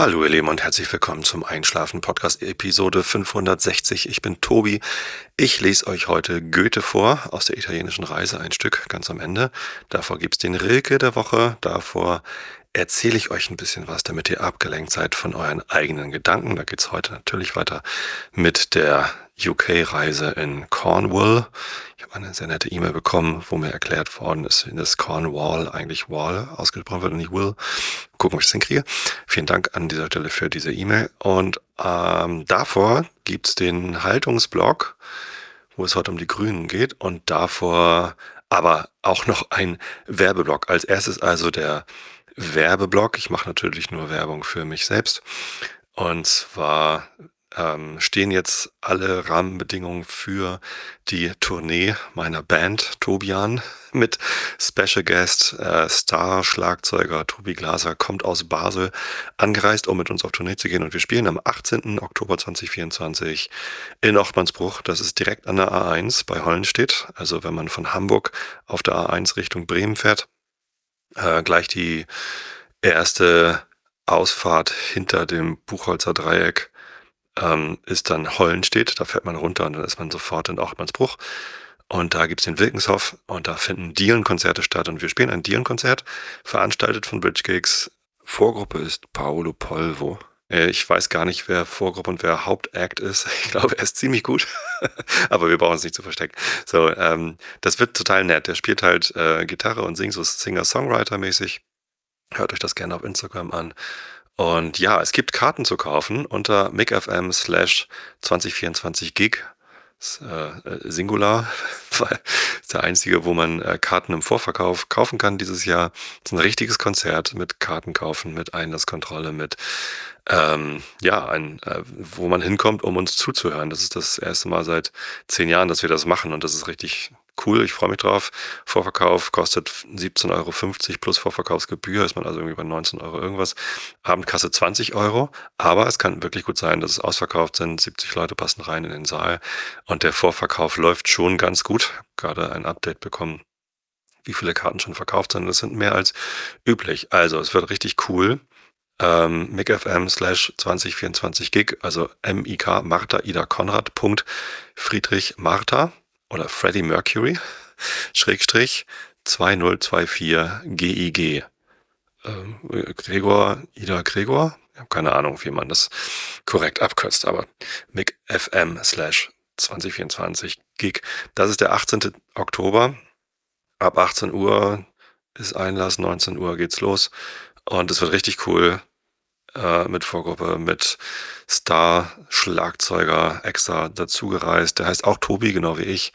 Hallo ihr Lieben und herzlich willkommen zum Einschlafen-Podcast Episode 560. Ich bin Tobi. Ich lese euch heute Goethe vor aus der italienischen Reise, ein Stück ganz am Ende. Davor gibt's den Rilke der Woche. Davor erzähle ich euch ein bisschen was, damit ihr abgelenkt seid von euren eigenen Gedanken. Da geht's heute natürlich weiter mit der UK-Reise in Cornwall. Ich habe eine sehr nette E-Mail bekommen, wo mir erklärt worden ist, dass Cornwall eigentlich Wall ausgesprochen wird und nicht Will. Gucken, ob ich das hinkriege. Vielen Dank an dieser Stelle für diese E-Mail. Und davor gibt's den Haltungsblog, wo es heute um die Grünen geht. Und davor aber auch noch ein Werbeblock. Als erstes also der Werbeblock. Ich mache natürlich nur Werbung für mich selbst. Und zwar stehen jetzt alle Rahmenbedingungen für die Tournee meiner Band Tobian mit Special Guest, Star-Schlagzeuger Tobi Glaser kommt aus Basel angereist, um mit uns auf Tournee zu gehen. Und wir spielen am 18. Oktober 2024 in Ochtmannsbruch. Das ist direkt an der A1 bei Hollenstedt. Also wenn man von Hamburg auf der A1 Richtung Bremen fährt, gleich die erste Ausfahrt hinter dem Buchholzer Dreieck ist dann Hollenstedt. Da fährt man runter und dann ist man sofort in Ochtmannsbruch. Und da gibt's den Wilkenshof und da finden Dielenkonzerte statt. Und wir spielen ein Dielenkonzert, veranstaltet von Bridge Gigs. Vorgruppe ist Paolo Polvo. Ich weiß gar nicht, wer Vorgruppe und wer Hauptact ist. Ich glaube, er ist ziemlich gut. Aber wir brauchen es nicht zu verstecken. So, das wird total nett. Der spielt halt Gitarre und singt so Singer-Songwriter-mäßig. Hört euch das gerne auf Instagram an. Und ja, es gibt Karten zu kaufen unter micfm/2024gig. Singular, weil ist der einzige, wo man Karten im Vorverkauf kaufen kann dieses Jahr. Es ist ein richtiges Konzert mit Karten kaufen, mit Einlasskontrolle, mit wo man hinkommt, um uns zuzuhören. Das ist das erste Mal seit 10 Jahren, dass wir das machen und das ist richtig cool. Ich freue mich drauf. Vorverkauf kostet 17,50 € plus Vorverkaufsgebühr, ist man also irgendwie bei 19 € irgendwas. Abendkasse 20 €, aber es kann wirklich gut sein, dass es ausverkauft sind. 70 Leute passen rein in den Saal und der Vorverkauf läuft schon ganz gut. Gerade ein Update bekommen, wie viele Karten schon verkauft sind. Das sind mehr als üblich. Also es wird richtig cool. micfm/2024gig, also MIK Martha Ida Konrad Friedrich Martha oder Freddie Mercury Schrägstrich 2024 GIG. Gregor, Ida Gregor? Ich habe keine Ahnung, wie man das korrekt abkürzt, aber micfm/2024 Gig. Das ist der 18. Oktober. Ab 18 Uhr ist Einlass, 19 Uhr geht's los. Und es wird richtig cool mit Vorgruppe, mit Star-Schlagzeuger extra dazugereist. Der heißt auch Tobi, genau wie ich.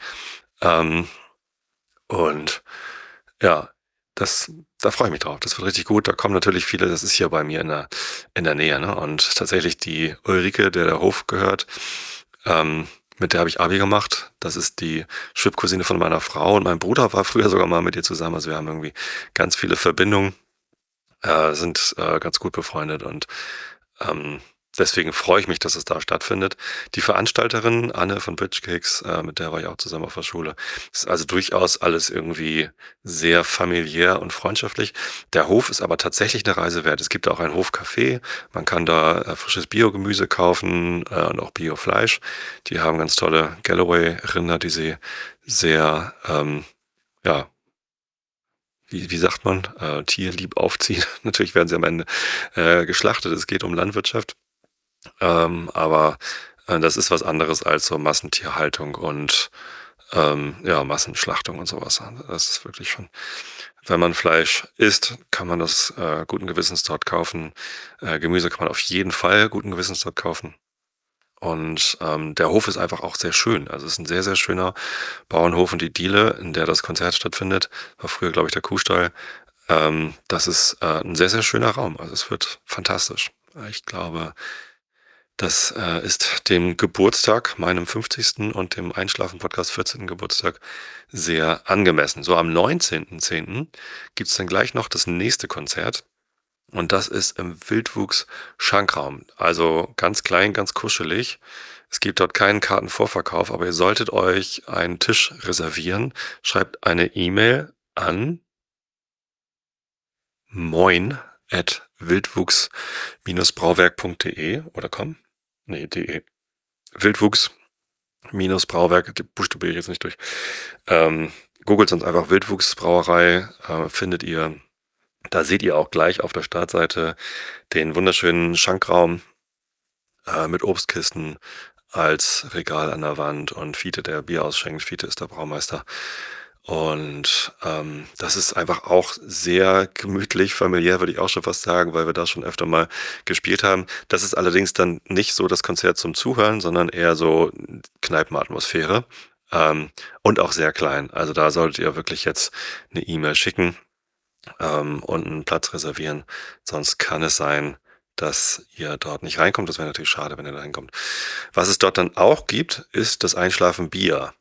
Und ja, da freue ich mich drauf. Das wird richtig gut. Da kommen natürlich viele, das ist hier bei mir in der Nähe, ne? Und tatsächlich die Ulrike, der Hof gehört, mit der habe ich Abi gemacht. Das ist die Schwibcousine von meiner Frau und mein Bruder war früher sogar mal mit ihr zusammen. Also wir haben irgendwie ganz viele Verbindungen, sind ganz gut befreundet und deswegen freue ich mich, dass es da stattfindet. Die Veranstalterin, Anne von Bridge Gigs, mit der war ich auch zusammen auf der Schule. Ist also durchaus alles irgendwie sehr familiär und freundschaftlich. Der Hof ist aber tatsächlich eine Reise wert. Es gibt auch ein Hofcafé. Man kann da frisches Biogemüse kaufen und auch Biofleisch. Die haben ganz tolle Galloway-Rinder, die sie sehr, ja, wie sagt man, tierlieb aufziehen. Natürlich werden sie am Ende geschlachtet. Es geht um Landwirtschaft. Aber das ist was anderes als so Massentierhaltung und Massenschlachtung und sowas. Das ist wirklich schon, wenn man Fleisch isst, kann man das guten Gewissens dort kaufen. Gemüse kann man auf jeden Fall guten Gewissens dort kaufen. Und der Hof ist einfach auch sehr schön. Also es ist ein sehr, sehr schöner Bauernhof und die Diele, in der das Konzert stattfindet, war früher, glaube ich, der Kuhstall. Das ist ein sehr, sehr schöner Raum. Also es wird fantastisch. Ich glaube, das ist dem Geburtstag, meinem 50. und dem Einschlafen-Podcast 14. Geburtstag sehr angemessen. So am 19.10. gibt's dann gleich noch das nächste Konzert. Und das ist im Wildwuchs-Schankraum. Also ganz klein, ganz kuschelig. Es gibt dort keinen Kartenvorverkauf, aber ihr solltet euch einen Tisch reservieren. Schreibt eine E-Mail an moin@ wildwuchs-brauwerk.de oder com? Nee, de. Wildwuchs-Brauwerk, die buchstabiere ich jetzt nicht durch. Googelt sonst einfach Wildwuchsbrauerei, findet ihr. Da seht ihr auch gleich auf der Startseite den wunderschönen Schankraum mit Obstkisten als Regal an der Wand und Fiete, der Bier ausschenkt. Fiete ist der Braumeister. Und das ist einfach auch sehr gemütlich, familiär, würde ich auch schon fast sagen, weil wir da schon öfter mal gespielt haben. Das ist allerdings dann nicht so das Konzert zum Zuhören, sondern eher so Kneipenatmosphäre. Und auch sehr klein. Also da solltet ihr wirklich jetzt eine E-Mail schicken und einen Platz reservieren. Sonst kann es sein, dass ihr dort nicht reinkommt. Das wäre natürlich schade, wenn ihr da reinkommt. Was es dort dann auch gibt, ist das Einschlafen Bier.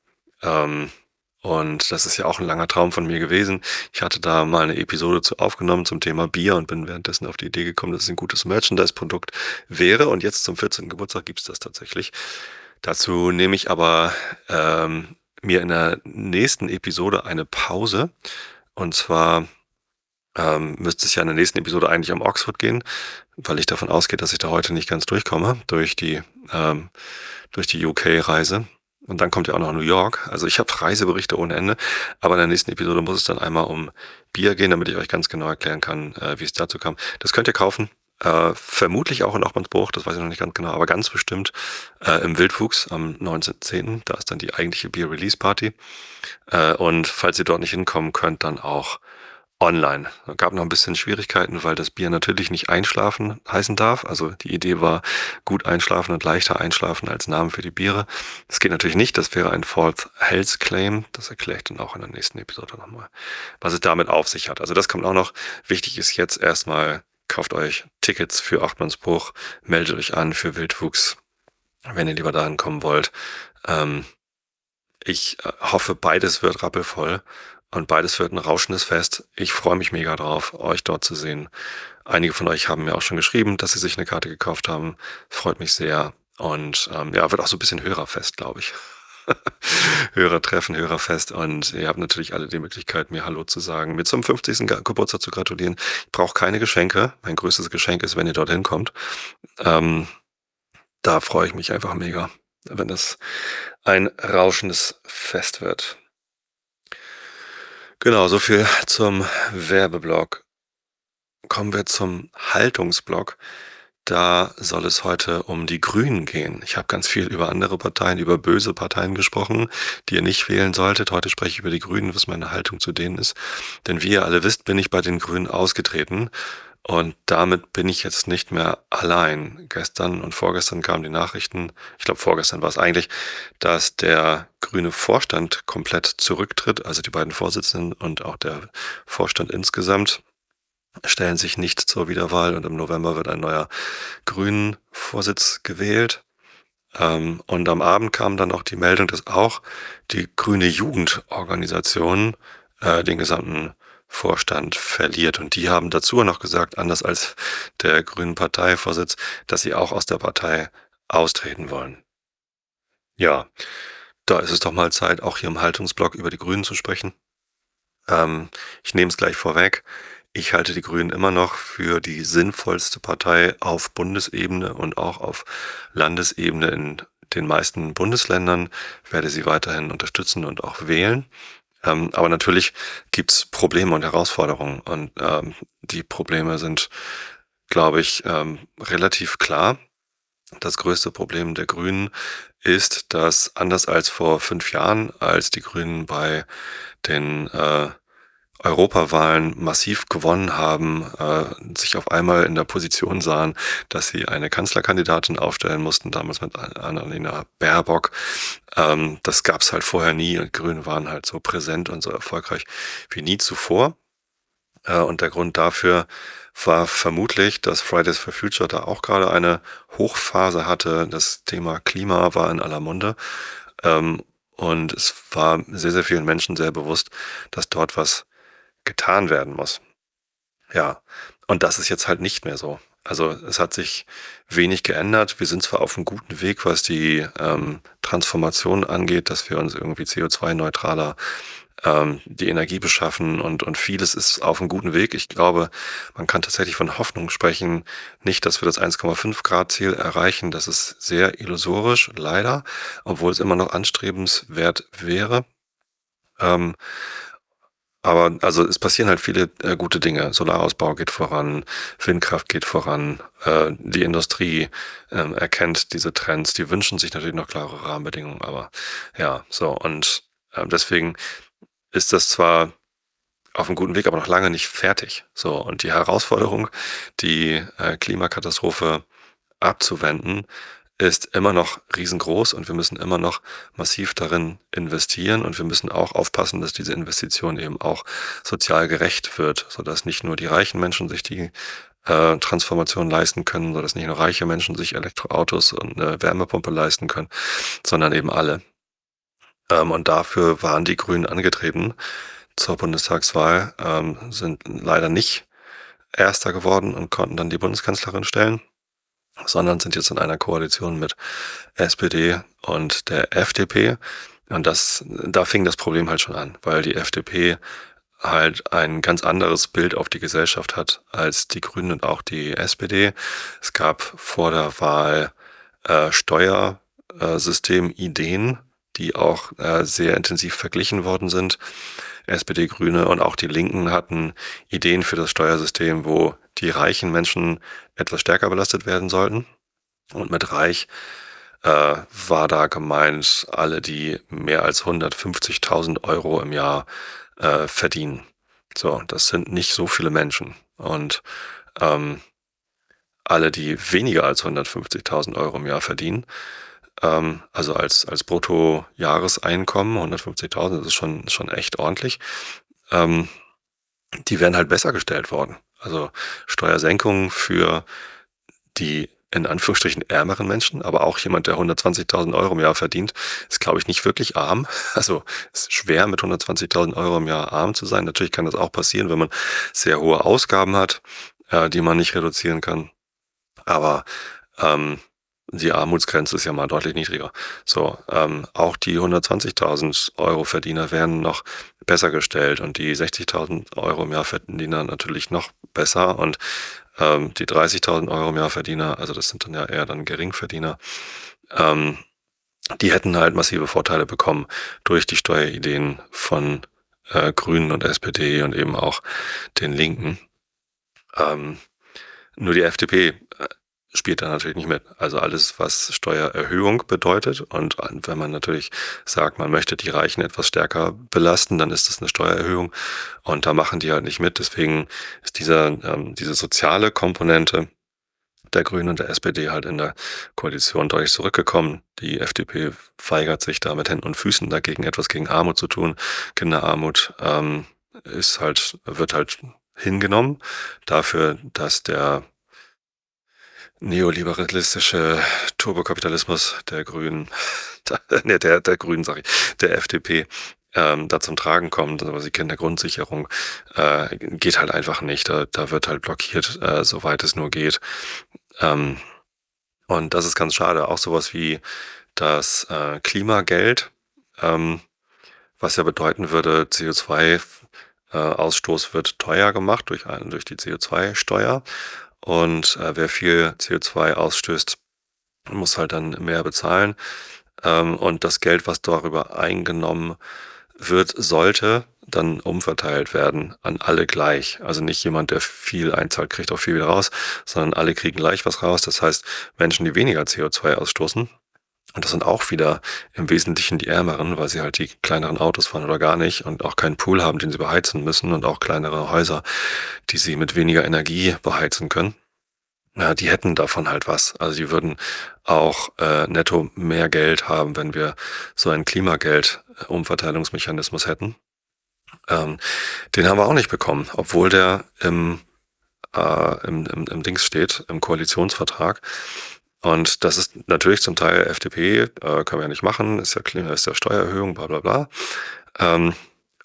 Und das ist ja auch ein langer Traum von mir gewesen. Ich hatte da mal eine Episode zu aufgenommen zum Thema Bier und bin währenddessen auf die Idee gekommen, dass es ein gutes Merchandise-Produkt wäre. Und jetzt zum 14. Geburtstag gibt es das tatsächlich. Dazu nehme ich aber mir in der nächsten Episode eine Pause. Und zwar müsste es ja in der nächsten Episode eigentlich um Oxford gehen, weil ich davon ausgehe, dass ich da heute nicht ganz durchkomme durch die UK-Reise. Und dann kommt ja auch noch New York. Also ich habe Reiseberichte ohne Ende. Aber in der nächsten Episode muss es dann einmal um Bier gehen, damit ich euch ganz genau erklären kann, wie es dazu kam. Das könnt ihr kaufen. Vermutlich auch in Ochtmannsbruch, das weiß ich noch nicht ganz genau, aber ganz bestimmt im Wildwuchs am 19.10. Da ist dann die eigentliche Bier-Release-Party. Und falls ihr dort nicht hinkommen könnt, dann auch online. Es gab noch ein bisschen Schwierigkeiten, weil das Bier natürlich nicht einschlafen heißen darf. Also die Idee war gut einschlafen und leichter einschlafen als Namen für die Biere. Das geht natürlich nicht. Das wäre ein False Health Claim. Das erkläre ich dann auch in der nächsten Episode nochmal, was es damit auf sich hat. Also das kommt auch noch. Wichtig ist jetzt erstmal, kauft euch Tickets für Achtmannsbruch, meldet euch an für Wildwuchs, wenn ihr lieber dahin kommen wollt. Ich hoffe, beides wird rappelvoll. Und beides wird ein rauschendes Fest. Ich freue mich mega drauf, euch dort zu sehen. Einige von euch haben mir auch schon geschrieben, dass sie sich eine Karte gekauft haben. Freut mich sehr. Und ja, wird auch so ein bisschen Hörerfest, glaube ich. Hörertreffen, Hörerfest. Und ihr habt natürlich alle die Möglichkeit, mir Hallo zu sagen, mir zum 50. Geburtstag zu gratulieren. Ich brauche keine Geschenke. Mein größtes Geschenk ist, wenn ihr dorthin kommt. Da freue ich mich einfach mega, wenn das ein rauschendes Fest wird. Genau, so viel zum Werbeblock. Kommen wir zum Haltungsblock. Da soll es heute um die Grünen gehen. Ich habe ganz viel über andere Parteien, über böse Parteien gesprochen, die ihr nicht wählen solltet. Heute spreche ich über die Grünen, was meine Haltung zu denen ist. Denn wie ihr alle wisst, bin ich bei den Grünen ausgetreten. Und damit bin ich jetzt nicht mehr allein. Gestern und vorgestern kamen die Nachrichten, ich glaube vorgestern war es eigentlich, dass der grüne Vorstand komplett zurücktritt, also die beiden Vorsitzenden und auch der Vorstand insgesamt stellen sich nicht zur Wiederwahl und im November wird ein neuer Grünen-Vorsitz gewählt. Und am Abend kam dann auch die Meldung, dass auch die grüne Jugendorganisation den gesamten Vorstand verliert. Und die haben dazu noch gesagt, anders als der grünen Parteivorsitz, dass sie auch aus der Partei austreten wollen. Ja, da ist es doch mal Zeit, auch hier im Haltungsblock über die Grünen zu sprechen. Ich nehme es gleich vorweg. Ich halte die Grünen immer noch für die sinnvollste Partei auf Bundesebene und auch auf Landesebene in den meisten Bundesländern. Ich werde sie weiterhin unterstützen und auch wählen. Aber natürlich gibt's Probleme und Herausforderungen. Und die Probleme sind, glaube ich, relativ klar. Das größte Problem der Grünen ist, dass anders als vor 5 Jahren, als die Grünen bei den Europawahlen massiv gewonnen haben, sich auf einmal in der Position sahen, dass sie eine Kanzlerkandidatin aufstellen mussten, damals mit Annalena Baerbock. Das gab's halt vorher nie und Grüne waren halt so präsent und so erfolgreich wie nie zuvor. Und der Grund dafür war vermutlich, dass Fridays for Future da auch gerade eine Hochphase hatte. Das Thema Klima war in aller Munde. Und es war sehr, sehr vielen Menschen sehr bewusst, dass dort was getan werden muss. Ja, und das ist jetzt halt nicht mehr so. Also es hat sich wenig geändert. Wir sind zwar auf einem guten Weg, was die Transformation angeht, dass wir uns irgendwie CO2-neutraler die Energie beschaffen und vieles ist auf einem guten Weg. Ich glaube, man kann tatsächlich von Hoffnung sprechen. Nicht, dass wir das 1,5 Grad Ziel erreichen. Das ist sehr illusorisch, leider, obwohl es immer noch anstrebenswert wäre. Ähm, aber also es passieren halt viele gute Dinge. Solarausbau geht voran, Windkraft geht voran, die Industrie erkennt diese Trends. Die wünschen sich natürlich noch klare Rahmenbedingungen, aber ja, so. Und deswegen ist das zwar auf einem guten Weg, aber noch lange nicht fertig. So, und die Herausforderung, die Klimakatastrophe abzuwenden, ist immer noch riesengroß und wir müssen immer noch massiv darin investieren und wir müssen auch aufpassen, dass diese Investition eben auch sozial gerecht wird, sodass nicht nur die reichen Menschen sich die Transformation leisten können, sodass nicht nur reiche Menschen sich Elektroautos und eine Wärmepumpe leisten können, sondern eben alle. Und dafür waren die Grünen angetreten zur Bundestagswahl, sind leider nicht Erster geworden und konnten dann die Bundeskanzlerin stellen, sondern sind jetzt in einer Koalition mit SPD und der FDP. Und da fing das Problem halt schon an, weil die FDP halt ein ganz anderes Bild auf die Gesellschaft hat als die Grünen und auch die SPD. Es gab vor der Wahl Steuersystemideen, die auch sehr intensiv verglichen worden sind. SPD, Grüne und auch die Linken hatten Ideen für das Steuersystem, wo die reichen Menschen etwas stärker belastet werden sollten. Und mit reich war da gemeint alle, die mehr als 150.000 Euro im Jahr verdienen. So, das sind nicht so viele Menschen. Und alle, die weniger als 150.000 Euro im Jahr verdienen, also als Bruttojahreseinkommen, 150.000, das ist schon echt ordentlich, die wären halt besser gestellt worden. Also Steuersenkungen für die in Anführungsstrichen ärmeren Menschen, aber auch jemand, der 120.000 Euro im Jahr verdient, ist, glaube ich, nicht wirklich arm. Also es ist schwer, mit 120.000 Euro im Jahr arm zu sein. Natürlich kann das auch passieren, wenn man sehr hohe Ausgaben hat, die man nicht reduzieren kann. Aber die Armutsgrenze ist ja mal deutlich niedriger. So, auch die 120.000 Euro Verdiener werden noch besser gestellt und die 60.000 Euro im Jahr Verdiener natürlich noch besser und die 30.000 Euro im Jahr Verdiener, also das sind dann ja eher dann Geringverdiener, die hätten halt massive Vorteile bekommen durch die Steuerideen von Grünen und SPD und eben auch den Linken. Nur die FDP spielt da natürlich nicht mit. Also alles, was Steuererhöhung bedeutet und wenn man natürlich sagt, man möchte die Reichen etwas stärker belasten, dann ist das eine Steuererhöhung und da machen die halt nicht mit. Deswegen ist diese soziale Komponente der Grünen und der SPD halt in der Koalition deutlich zurückgekommen. Die FDP weigert sich da mit Händen und Füßen dagegen, etwas gegen Armut zu tun. Kinderarmut wird halt hingenommen dafür, dass der neoliberalistische Turbokapitalismus der Grünen, der Grünen, der FDP, da zum Tragen kommt, aber sie kennen der Grundsicherung, geht halt einfach nicht. Da wird halt blockiert, soweit es nur geht. Und das ist ganz schade. Auch sowas wie das Klimageld, was ja bedeuten würde, CO2-Ausstoß wird teuer gemacht durch die CO2-Steuer. Und wer viel CO2 ausstößt, muss halt dann mehr bezahlen. Und das Geld, was darüber eingenommen wird, sollte dann umverteilt werden an alle gleich. Also nicht jemand, der viel einzahlt, kriegt auch viel wieder raus, sondern alle kriegen gleich was raus. Das heißt, Menschen, die weniger CO2 ausstoßen, und das sind auch wieder im Wesentlichen die Ärmeren, weil sie halt die kleineren Autos fahren oder gar nicht und auch keinen Pool haben, den sie beheizen müssen und auch kleinere Häuser, die sie mit weniger Energie beheizen können. Ja, die hätten davon halt was. Also die würden auch netto mehr Geld haben, wenn wir so einen Klimageld-Umverteilungsmechanismus hätten. Den haben wir auch nicht bekommen, obwohl der im Dings steht, im Koalitionsvertrag. Und das ist natürlich zum Teil FDP, können wir ja nicht machen, ist ja Steuererhöhung, bla bla bla.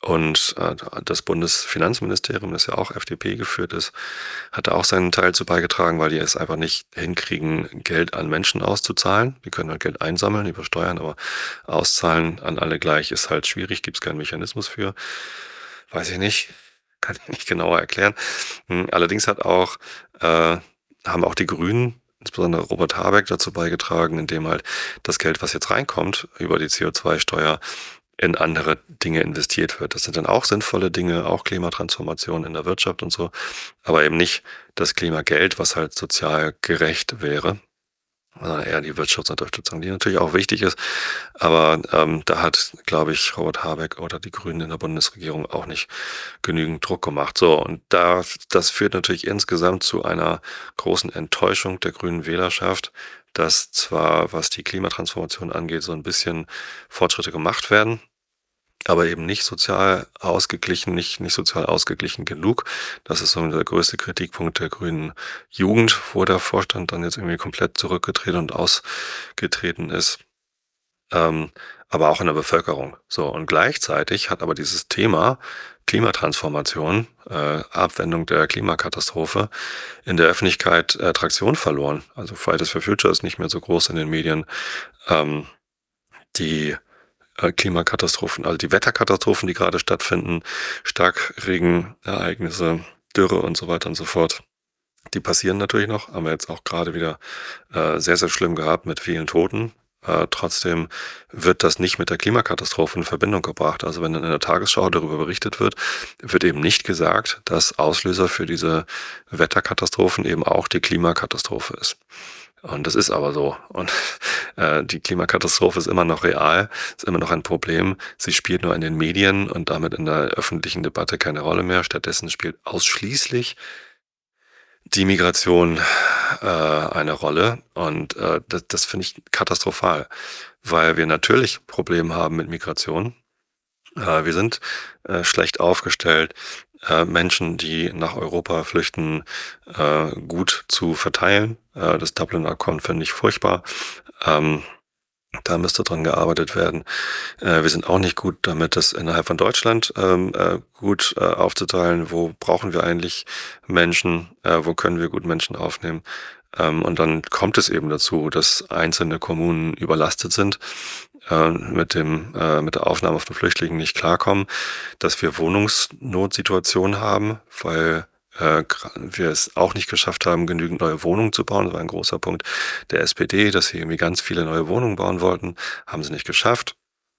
Und das Bundesfinanzministerium, das ja auch FDP geführt ist, hat da auch seinen Teil zu beigetragen, weil die es einfach nicht hinkriegen, Geld an Menschen auszuzahlen. Die können halt Geld einsammeln über Steuern, aber auszahlen an alle gleich ist halt schwierig, gibt es keinen Mechanismus für. Weiß ich nicht, kann ich nicht genauer erklären. Allerdings haben auch die Grünen, insbesondere Robert Habeck, dazu beigetragen, indem halt das Geld, was jetzt reinkommt über die CO2-Steuer, in andere Dinge investiert wird. Das sind dann auch sinnvolle Dinge, auch Klimatransformation in der Wirtschaft und so, aber eben nicht das Klimageld, was halt sozial gerecht wäre, sondern eher die Wirtschaftsunterstützung, die natürlich auch wichtig ist. Aber da hat, glaube ich, Robert Habeck oder die Grünen in der Bundesregierung auch nicht genügend Druck gemacht. So, und das führt natürlich insgesamt zu einer großen Enttäuschung der grünen Wählerschaft, dass zwar, was die Klimatransformation angeht, so ein bisschen Fortschritte gemacht werden, aber eben nicht sozial ausgeglichen, nicht sozial ausgeglichen genug. Das ist so der größte Kritikpunkt der grünen Jugend, wo der Vorstand dann jetzt irgendwie komplett zurückgetreten und ausgetreten ist. Aber auch in der Bevölkerung. So, und gleichzeitig hat aber dieses Thema Klimatransformation, Abwendung der Klimakatastrophe in der Öffentlichkeit Traktion verloren. Also Fridays for Future ist nicht mehr so groß in den Medien. Die Klimakatastrophen, also die Wetterkatastrophen, die gerade stattfinden, Starkregenereignisse, Dürre und so weiter und so fort, die passieren natürlich noch, haben wir jetzt auch gerade wieder sehr, sehr schlimm gehabt mit vielen Toten. Trotzdem wird das nicht mit der Klimakatastrophe in Verbindung gebracht. Also wenn dann in der Tagesschau darüber berichtet wird, wird eben nicht gesagt, dass Auslöser für diese Wetterkatastrophen eben auch die Klimakatastrophe ist. Und das ist aber so. Und die Klimakatastrophe ist immer noch real, ist immer noch ein Problem. Sie spielt nur in den Medien und damit in der öffentlichen Debatte keine Rolle mehr. Stattdessen spielt ausschließlich die Migration eine Rolle. Und das finde ich katastrophal, weil wir natürlich Probleme haben mit Migration. Wir sind schlecht aufgestellt, Menschen, die nach Europa flüchten, gut zu verteilen. Das Dublin-Abkommen finde ich furchtbar. Da müsste dran gearbeitet werden. Wir sind auch nicht gut damit, das innerhalb von Deutschland gut aufzuteilen. Wo brauchen wir eigentlich Menschen? Wo können wir gut Menschen aufnehmen? Und dann kommt es eben dazu, dass einzelne Kommunen überlastet sind, mit der Aufnahme von Flüchtlingen nicht klarkommen, dass wir Wohnungsnotsituationen haben, weil wir es auch nicht geschafft haben, genügend neue Wohnungen zu bauen. Das war ein großer Punkt der SPD, dass sie irgendwie ganz viele neue Wohnungen bauen wollten. Haben sie nicht geschafft.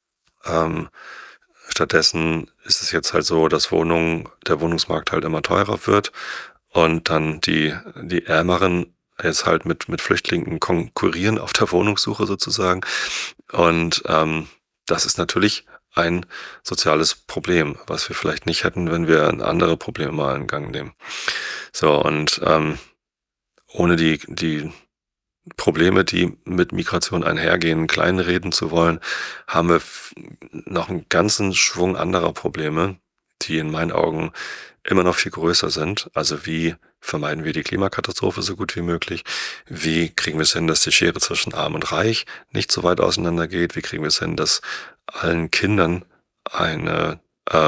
Stattdessen ist es jetzt halt so, dass der Wohnungsmarkt halt immer teurer wird und dann die Ärmeren jetzt halt mit Flüchtlingen konkurrieren auf der Wohnungssuche sozusagen. Und das ist natürlich ein soziales Problem, was wir vielleicht nicht hätten, wenn wir andere Probleme mal in Gang nehmen. So, und ohne die Probleme, die mit Migration einhergehen, kleinreden zu wollen, haben wir noch einen ganzen Schwung anderer Probleme, die in meinen Augen immer noch viel größer sind. Also wie vermeiden wir die Klimakatastrophe so gut wie möglich? Wie kriegen wir es hin, dass die Schere zwischen Arm und Reich nicht so weit auseinander geht? Wie kriegen wir es hin, dass allen Kindern ein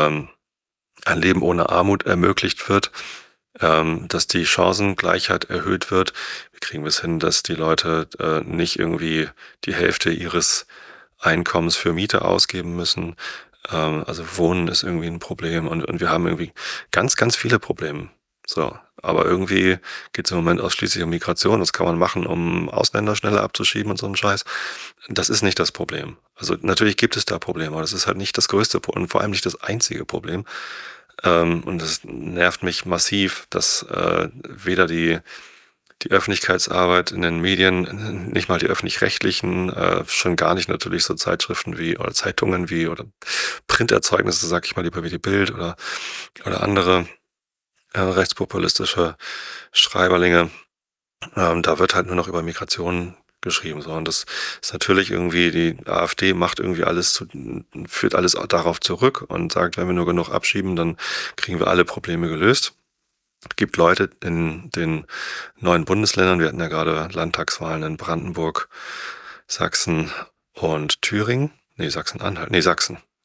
Leben ohne Armut ermöglicht wird? Dass die Chancengleichheit erhöht wird. Wie kriegen wir es hin, dass die Leute nicht irgendwie die Hälfte ihres Einkommens für Miete ausgeben müssen? Also Wohnen ist irgendwie ein Problem und wir haben irgendwie ganz, ganz viele Probleme. So, aber irgendwie geht es im Moment ausschließlich um Migration. Das kann man machen, um Ausländer schneller abzuschieben und so einen Scheiß. Das ist nicht das Problem. Also natürlich gibt es da Probleme, aber das ist halt nicht das größte und vor allem nicht das einzige Problem. Und es nervt mich massiv, dass weder die Öffentlichkeitsarbeit in den Medien, nicht mal die öffentlich-rechtlichen, schon gar nicht natürlich so Zeitschriften oder Zeitungen oder Printerzeugnisse, sag ich mal lieber wie die Bild oder andere rechtspopulistische Schreiberlinge. Da wird halt nur noch über Migration geschrieben. So. Und das ist natürlich irgendwie, die AfD macht irgendwie führt alles darauf zurück und sagt, wenn wir nur genug abschieben, dann kriegen wir alle Probleme gelöst. Es gibt Leute in den neuen Bundesländern, wir hatten ja gerade Landtagswahlen in Brandenburg, Sachsen und Thüringen. Nee, Sachsen-Anhalt. Nee, Sachsen.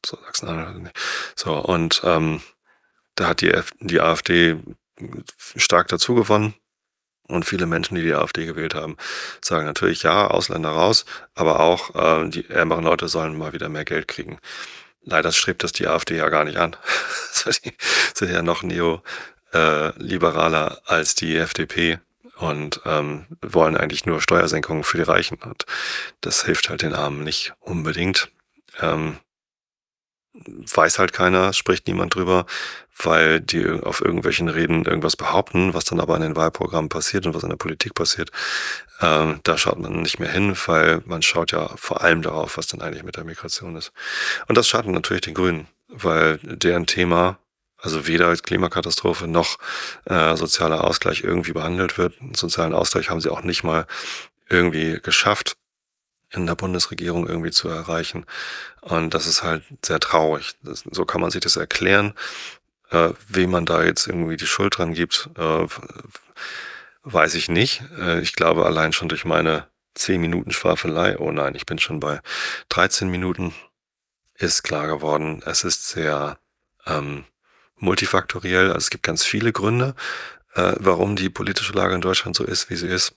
so Sachsen-Anhalt, nicht. So, und da hat die AfD stark dazu gewonnen. Und viele Menschen, die die AfD gewählt haben, sagen natürlich, ja, Ausländer raus, aber auch die ärmeren Leute sollen mal wieder mehr Geld kriegen. Leider strebt das die AfD ja gar nicht an. Also die sind ja noch neoliberaler als die FDP und wollen eigentlich nur Steuersenkungen für die Reichen. Und das hilft halt den Armen nicht unbedingt. Ähm, Weiß halt keiner, spricht niemand drüber, weil die auf irgendwelchen Reden irgendwas behaupten, was dann aber in den Wahlprogrammen passiert und was in der Politik passiert. Da schaut man nicht mehr hin, weil man schaut ja vor allem darauf, was dann eigentlich mit der Migration ist. Und das schadet natürlich den Grünen, weil deren Thema, also weder als Klimakatastrophe noch sozialer Ausgleich irgendwie behandelt wird. Einen sozialen Ausgleich haben sie auch nicht mal irgendwie geschafft, in der Bundesregierung irgendwie zu erreichen. Und das ist halt sehr traurig. So kann man sich das erklären. Wem man da jetzt irgendwie die Schuld dran gibt, weiß ich nicht. Ich glaube allein schon durch meine 10 Minuten Schwafelei, oh nein, ich bin schon bei 13 Minuten, ist klar geworden, es ist sehr multifaktoriell. Also es gibt ganz viele Gründe, warum die politische Lage in Deutschland so ist, wie sie ist.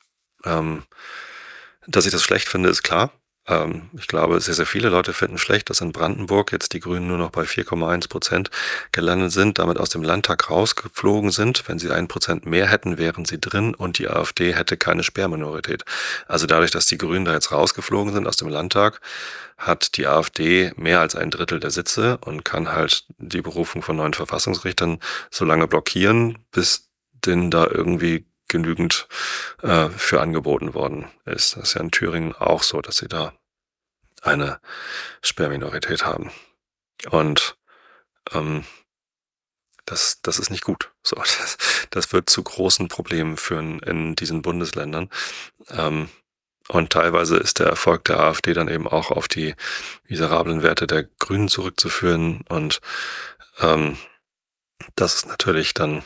Dass ich das schlecht finde, ist klar. Ich glaube, sehr, sehr viele Leute finden schlecht, dass in Brandenburg jetzt die Grünen nur noch bei 4,1% gelandet sind, damit aus dem Landtag rausgeflogen sind. Wenn sie 1% mehr hätten, wären sie drin und die AfD hätte keine Sperrminorität. Also dadurch, dass die Grünen da jetzt rausgeflogen sind aus dem Landtag, hat die AfD mehr als ein Drittel der Sitze und kann halt die Berufung von neuen Verfassungsrichtern so lange blockieren, bis denen da irgendwie genügend für angeboten worden ist. Das ist ja in Thüringen auch so, dass sie da eine Sperrminorität haben. Und das ist nicht gut. So, das wird zu großen Problemen führen in diesen Bundesländern. Und teilweise ist der Erfolg der AfD dann eben auch auf die miserablen Werte der Grünen zurückzuführen. Und das ist natürlich dann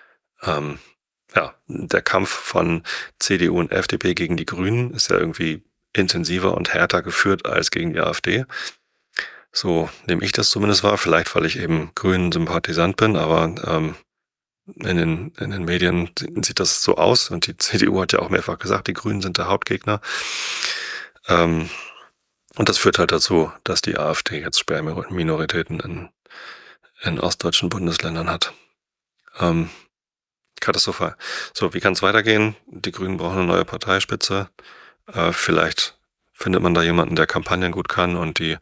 der Kampf von CDU und FDP gegen die Grünen ist ja irgendwie intensiver und härter geführt als gegen die AfD. So nehme ich das zumindest wahr. Vielleicht, weil ich eben Grünen-Sympathisant bin, aber in den Medien sieht das so aus. Und die CDU hat ja auch mehrfach gesagt, die Grünen sind der Hauptgegner. Und das führt halt dazu, dass die AfD jetzt Sperrminoritäten in ostdeutschen Bundesländern hat. Katastrophal. So, wie kann es weitergehen? Die Grünen brauchen eine neue Parteispitze. Vielleicht findet man da jemanden, der Kampagnen gut kann und die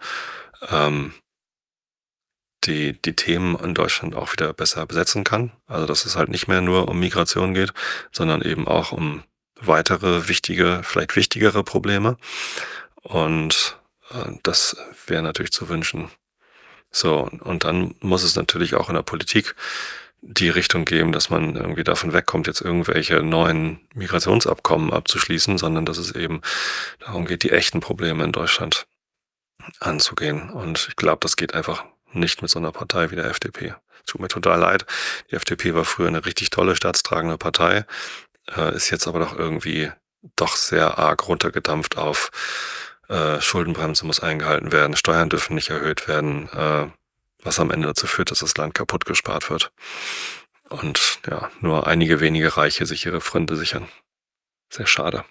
Themen in Deutschland auch wieder besser besetzen kann. Also, dass es halt nicht mehr nur um Migration geht, sondern eben auch um weitere wichtige, vielleicht wichtigere Probleme. Und das wäre natürlich zu wünschen. So, und dann muss es natürlich auch in der Politik die Richtung geben, dass man irgendwie davon wegkommt, jetzt irgendwelche neuen Migrationsabkommen abzuschließen, sondern dass es eben darum geht, die echten Probleme in Deutschland anzugehen. Und ich glaube, das geht einfach nicht mit so einer Partei wie der FDP. Tut mir total leid. Die FDP war früher eine richtig tolle staatstragende Partei, ist jetzt aber doch irgendwie doch sehr arg runtergedampft auf Schuldenbremse muss eingehalten werden, Steuern dürfen nicht erhöht werden, was am Ende dazu führt, dass das Land kaputt gespart wird. Und ja, nur einige wenige Reiche sich ihre Freunde sichern. Sehr schade.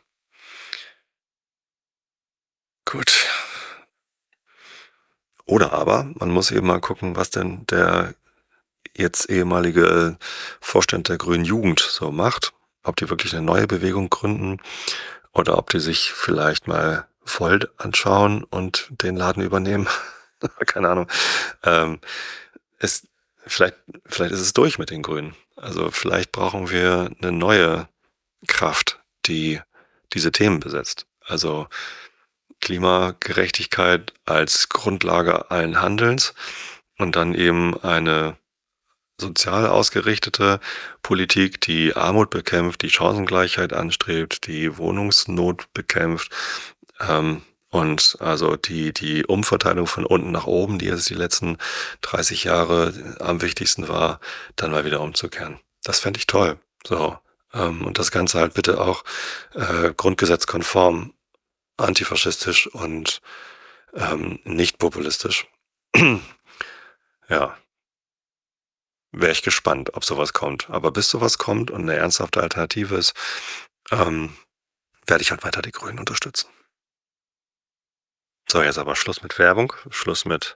Gut. Oder aber man muss eben mal gucken, was denn der jetzt ehemalige Vorstand der Grünen Jugend so macht. Ob die wirklich eine neue Bewegung gründen oder ob die sich vielleicht mal Volt anschauen und den Laden übernehmen. Keine Ahnung. Ist, vielleicht ist es durch mit den Grünen. Also vielleicht brauchen wir eine neue Kraft, die diese Themen besetzt. Also Klimagerechtigkeit als Grundlage allen Handelns und dann eben eine sozial ausgerichtete Politik, die Armut bekämpft, die Chancengleichheit anstrebt, die Wohnungsnot bekämpft, und also die Umverteilung von unten nach oben, die jetzt die letzten 30 Jahre am wichtigsten war, dann mal wieder umzukehren. Das fände ich toll. So. Und das Ganze halt bitte auch grundgesetzkonform, antifaschistisch und nicht populistisch. Ja, wäre ich gespannt, ob sowas kommt. Aber bis sowas kommt und eine ernsthafte Alternative ist, ähm, werde ich halt weiter die Grünen unterstützen. So, jetzt aber Schluss mit Werbung, Schluss mit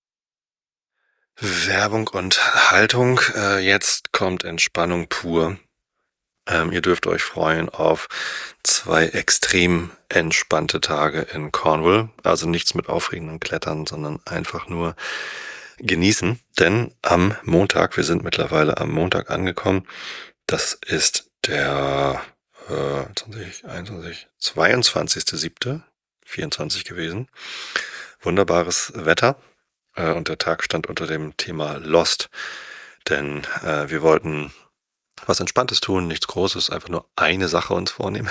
Werbung und Haltung. Jetzt kommt Entspannung pur. Ihr dürft euch freuen auf 2 extrem entspannte Tage in Cornwall. Also nichts mit aufregendem Klettern, sondern einfach nur genießen. Denn am Montag, wir sind mittlerweile am Montag angekommen, das ist der 20, 21, 22.07., 24 gewesen. Wunderbares Wetter und der Tag stand unter dem Thema Lost. Denn wir wollten was Entspanntes tun, nichts Großes, einfach nur eine Sache uns vornehmen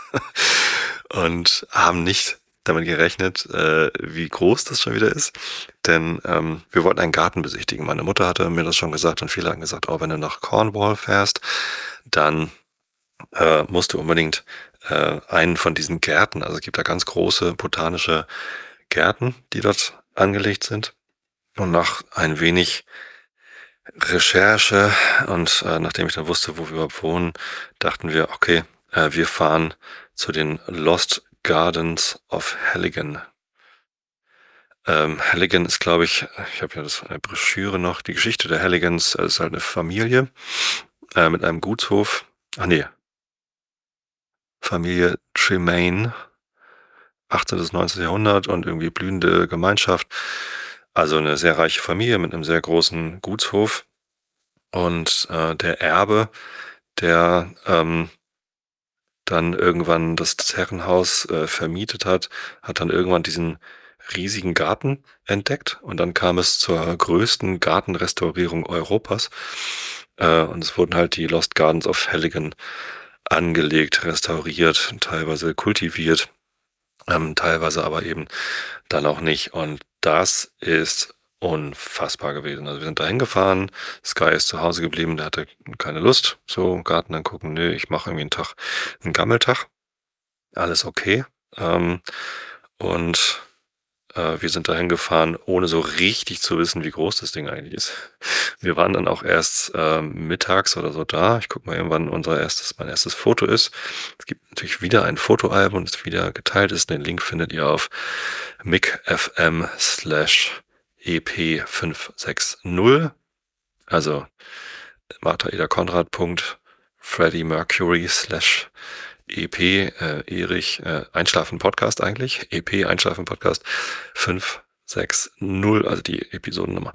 und haben nicht damit gerechnet, wie groß das schon wieder ist. Denn wir wollten einen Garten besichtigen. Meine Mutter hatte mir das schon gesagt und viele haben gesagt, oh, wenn du nach Cornwall fährst, dann musst du unbedingt einen von diesen Gärten, also es gibt da ganz große botanische Gärten, die dort angelegt sind. Und nach ein wenig Recherche und nachdem ich dann wusste, wo wir überhaupt wohnen, dachten wir, okay, wir fahren zu den Lost Gardens of Halligan. Halligan ist, glaube ich habe ja das eine Broschüre noch, die Geschichte der Halligans, ist halt eine Familie mit einem Gutshof. Ach nee, Familie Tremaine, 18. bis 19. Jahrhundert und irgendwie blühende Gemeinschaft. Also eine sehr reiche Familie mit einem sehr großen Gutshof. Und der Erbe, der dann irgendwann das Herrenhaus vermietet hat, hat dann irgendwann diesen riesigen Garten entdeckt und dann kam es zur größten Gartenrestaurierung Europas und es wurden halt die Lost Gardens of Halligan angelegt, restauriert, teilweise kultiviert, teilweise aber eben dann auch nicht. Und das ist unfassbar gewesen. Also wir sind da hingefahren, Sky ist zu Hause geblieben, der hatte keine Lust, so Garten angucken, nö, ich mache irgendwie einen Gammeltag, alles okay. Ähm, und wir sind da hingefahren, ohne so richtig zu wissen, wie groß das Ding eigentlich ist. Wir waren dann auch erst mittags oder so da. Ich gucke mal eben, wann mein erstes Foto ist. Es gibt natürlich wieder ein Fotoalbum, das wieder geteilt ist. Den Link findet ihr auf mic.fm/ep560. Also Martha Eder Konrad. Freddie Mercury /EP Erich Einschlafen Podcast eigentlich. EP Einschlafen Podcast 560, also die Episodennummer.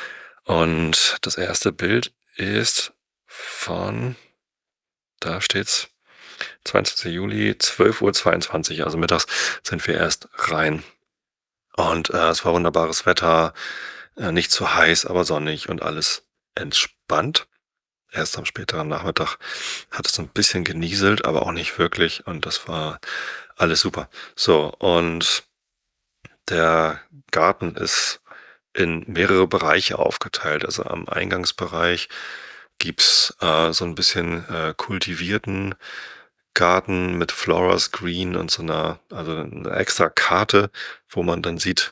Und das erste Bild ist von, da steht's, 22. Juli, 12:22 Uhr, also mittags sind wir erst rein. Und es war wunderbares Wetter, nicht zu heiß, aber sonnig und alles entspannt. Erst am späteren Nachmittag hat es ein bisschen genieselt, aber auch nicht wirklich. Und das war alles super. So, und der Garten ist in mehrere Bereiche aufgeteilt. Also am Eingangsbereich gibt's so ein bisschen kultivierten Garten mit Floras Green und also eine extra Karte, wo man dann sieht,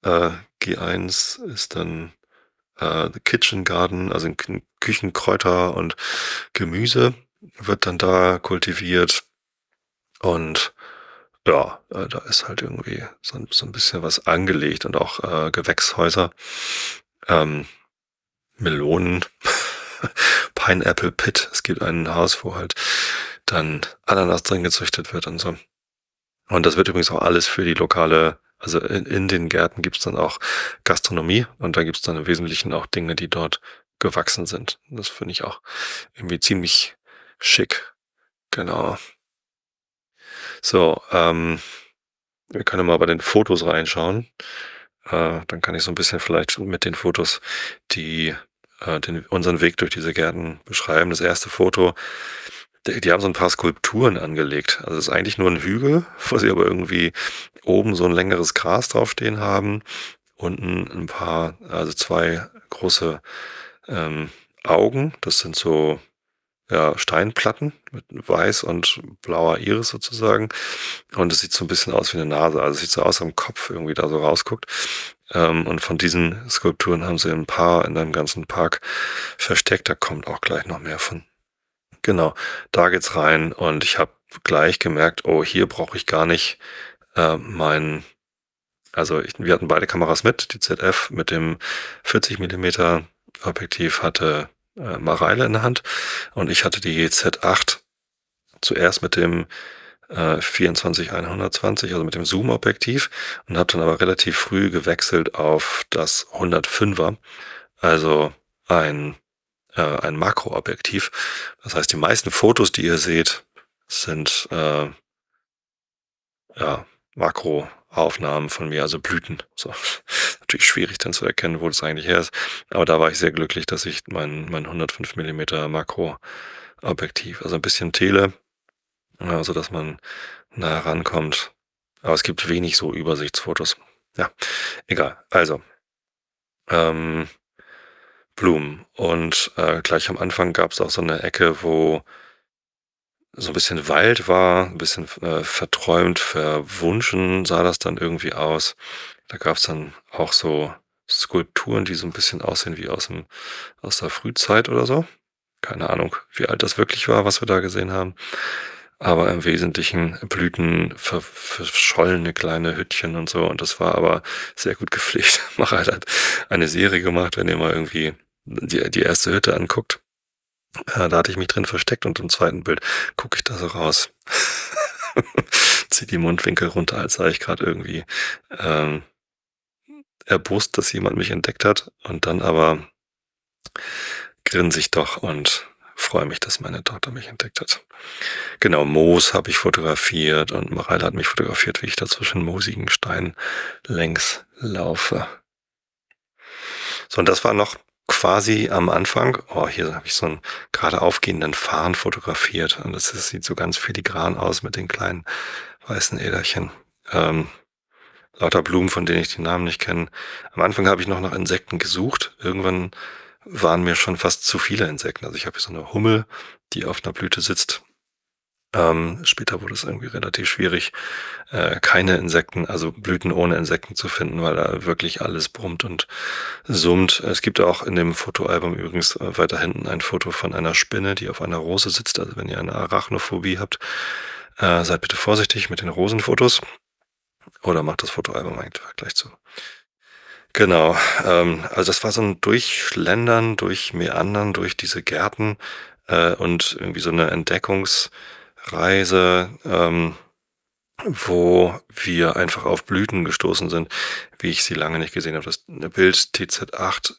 G1 ist dann The Kitchen Garden, also Küchenkräuter und Gemüse wird dann da kultiviert. Und ja, da ist halt irgendwie so ein bisschen was angelegt und auch Gewächshäuser, ähm, Melonen, Pineapple Pit. Es gibt ein Haus, wo halt dann Ananas drin gezüchtet wird und so. Und das wird übrigens auch alles für die lokale, also in den Gärten gibt's dann auch Gastronomie und da gibt's dann im Wesentlichen auch Dinge, die dort gewachsen sind. Das finde ich auch irgendwie ziemlich schick. Genau. So, wir können mal bei den Fotos reinschauen. Dann kann ich so ein bisschen vielleicht mit den Fotos die unseren Weg durch diese Gärten beschreiben. Das erste Foto, die haben so ein paar Skulpturen angelegt. Also es ist eigentlich nur ein Hügel, wo sie aber irgendwie oben so ein längeres Gras draufstehen haben. Unten ein paar, also 2 große Augen. Das sind so ja, Steinplatten mit weiß und blauer Iris sozusagen. Und es sieht so ein bisschen aus wie eine Nase. Also es sieht so aus, als ob ein Kopf irgendwie da so rausguckt. Und von diesen Skulpturen haben sie ein paar in einem ganzen Park versteckt. Da kommt auch gleich noch mehr von. Genau, da geht's rein und ich habe gleich gemerkt, oh, hier brauche ich gar nicht mein, wir hatten beide Kameras mit, die ZF mit dem 40 Millimeter Objektiv hatte Mareile in der Hand und ich hatte die Z8 zuerst mit dem 24-120, also mit dem Zoom-Objektiv und habe dann aber relativ früh gewechselt auf das 105er, also ein Makroobjektiv. Das heißt, die meisten Fotos, die ihr seht, sind ja, Makroaufnahmen von mir, also Blüten. So. Natürlich schwierig dann zu erkennen, wo das eigentlich her ist. Aber da war ich sehr glücklich, dass ich mein 105 Millimeter Makroobjektiv, also ein bisschen Tele, so dass man nah rankommt. Aber es gibt wenig so Übersichtsfotos. Ja, egal. Also, ähm, Blumen. Und gleich am Anfang gab es auch so eine Ecke, wo so ein bisschen Wald war, ein bisschen verträumt, verwunschen sah das dann irgendwie aus. Da gab es dann auch so Skulpturen, die so ein bisschen aussehen wie aus der Frühzeit oder so. Keine Ahnung, wie alt das wirklich war, was wir da gesehen haben. Aber im Wesentlichen Blüten, verschollene kleine Hüttchen und so. Und das war aber sehr gut gepflegt. Macher hat eine Serie gemacht, wenn ihr mal irgendwie die erste Hütte anguckt. Da hatte ich mich drin versteckt und im zweiten Bild gucke ich da so raus. Zieh die Mundwinkel runter, als sei ich gerade irgendwie ähm, erbost, dass jemand mich entdeckt hat. Und dann aber grinse ich doch und freue mich, dass meine Tochter mich entdeckt hat. Genau, Moos habe ich fotografiert und Mareile hat mich fotografiert, wie ich da zwischen moosigen Steinen längs laufe. So, und das war noch quasi am Anfang. Oh, hier habe ich so einen gerade aufgehenden Farn fotografiert. Und das sieht so ganz filigran aus mit den kleinen weißen Äderchen. Lauter Blumen, von denen ich die Namen nicht kenne. Am Anfang habe ich noch nach Insekten gesucht. Irgendwann waren mir schon fast zu viele Insekten. Also ich habe hier so eine Hummel, die auf einer Blüte sitzt. Später wurde es irgendwie relativ schwierig, keine Insekten, also Blüten ohne Insekten zu finden, weil da wirklich alles brummt und summt. Es gibt auch in dem Fotoalbum übrigens weiter hinten ein Foto von einer Spinne, die auf einer Rose sitzt. Also wenn ihr eine Arachnophobie habt, seid bitte vorsichtig mit den Rosenfotos oder macht das Fotoalbum einfach gleich zu. Genau, also das war so ein Durchschlendern, Durchmeandern durch diese Gärten und irgendwie so eine Entdeckungsreise, wo wir einfach auf Blüten gestoßen sind, wie ich sie lange nicht gesehen habe. Das Bild TZ8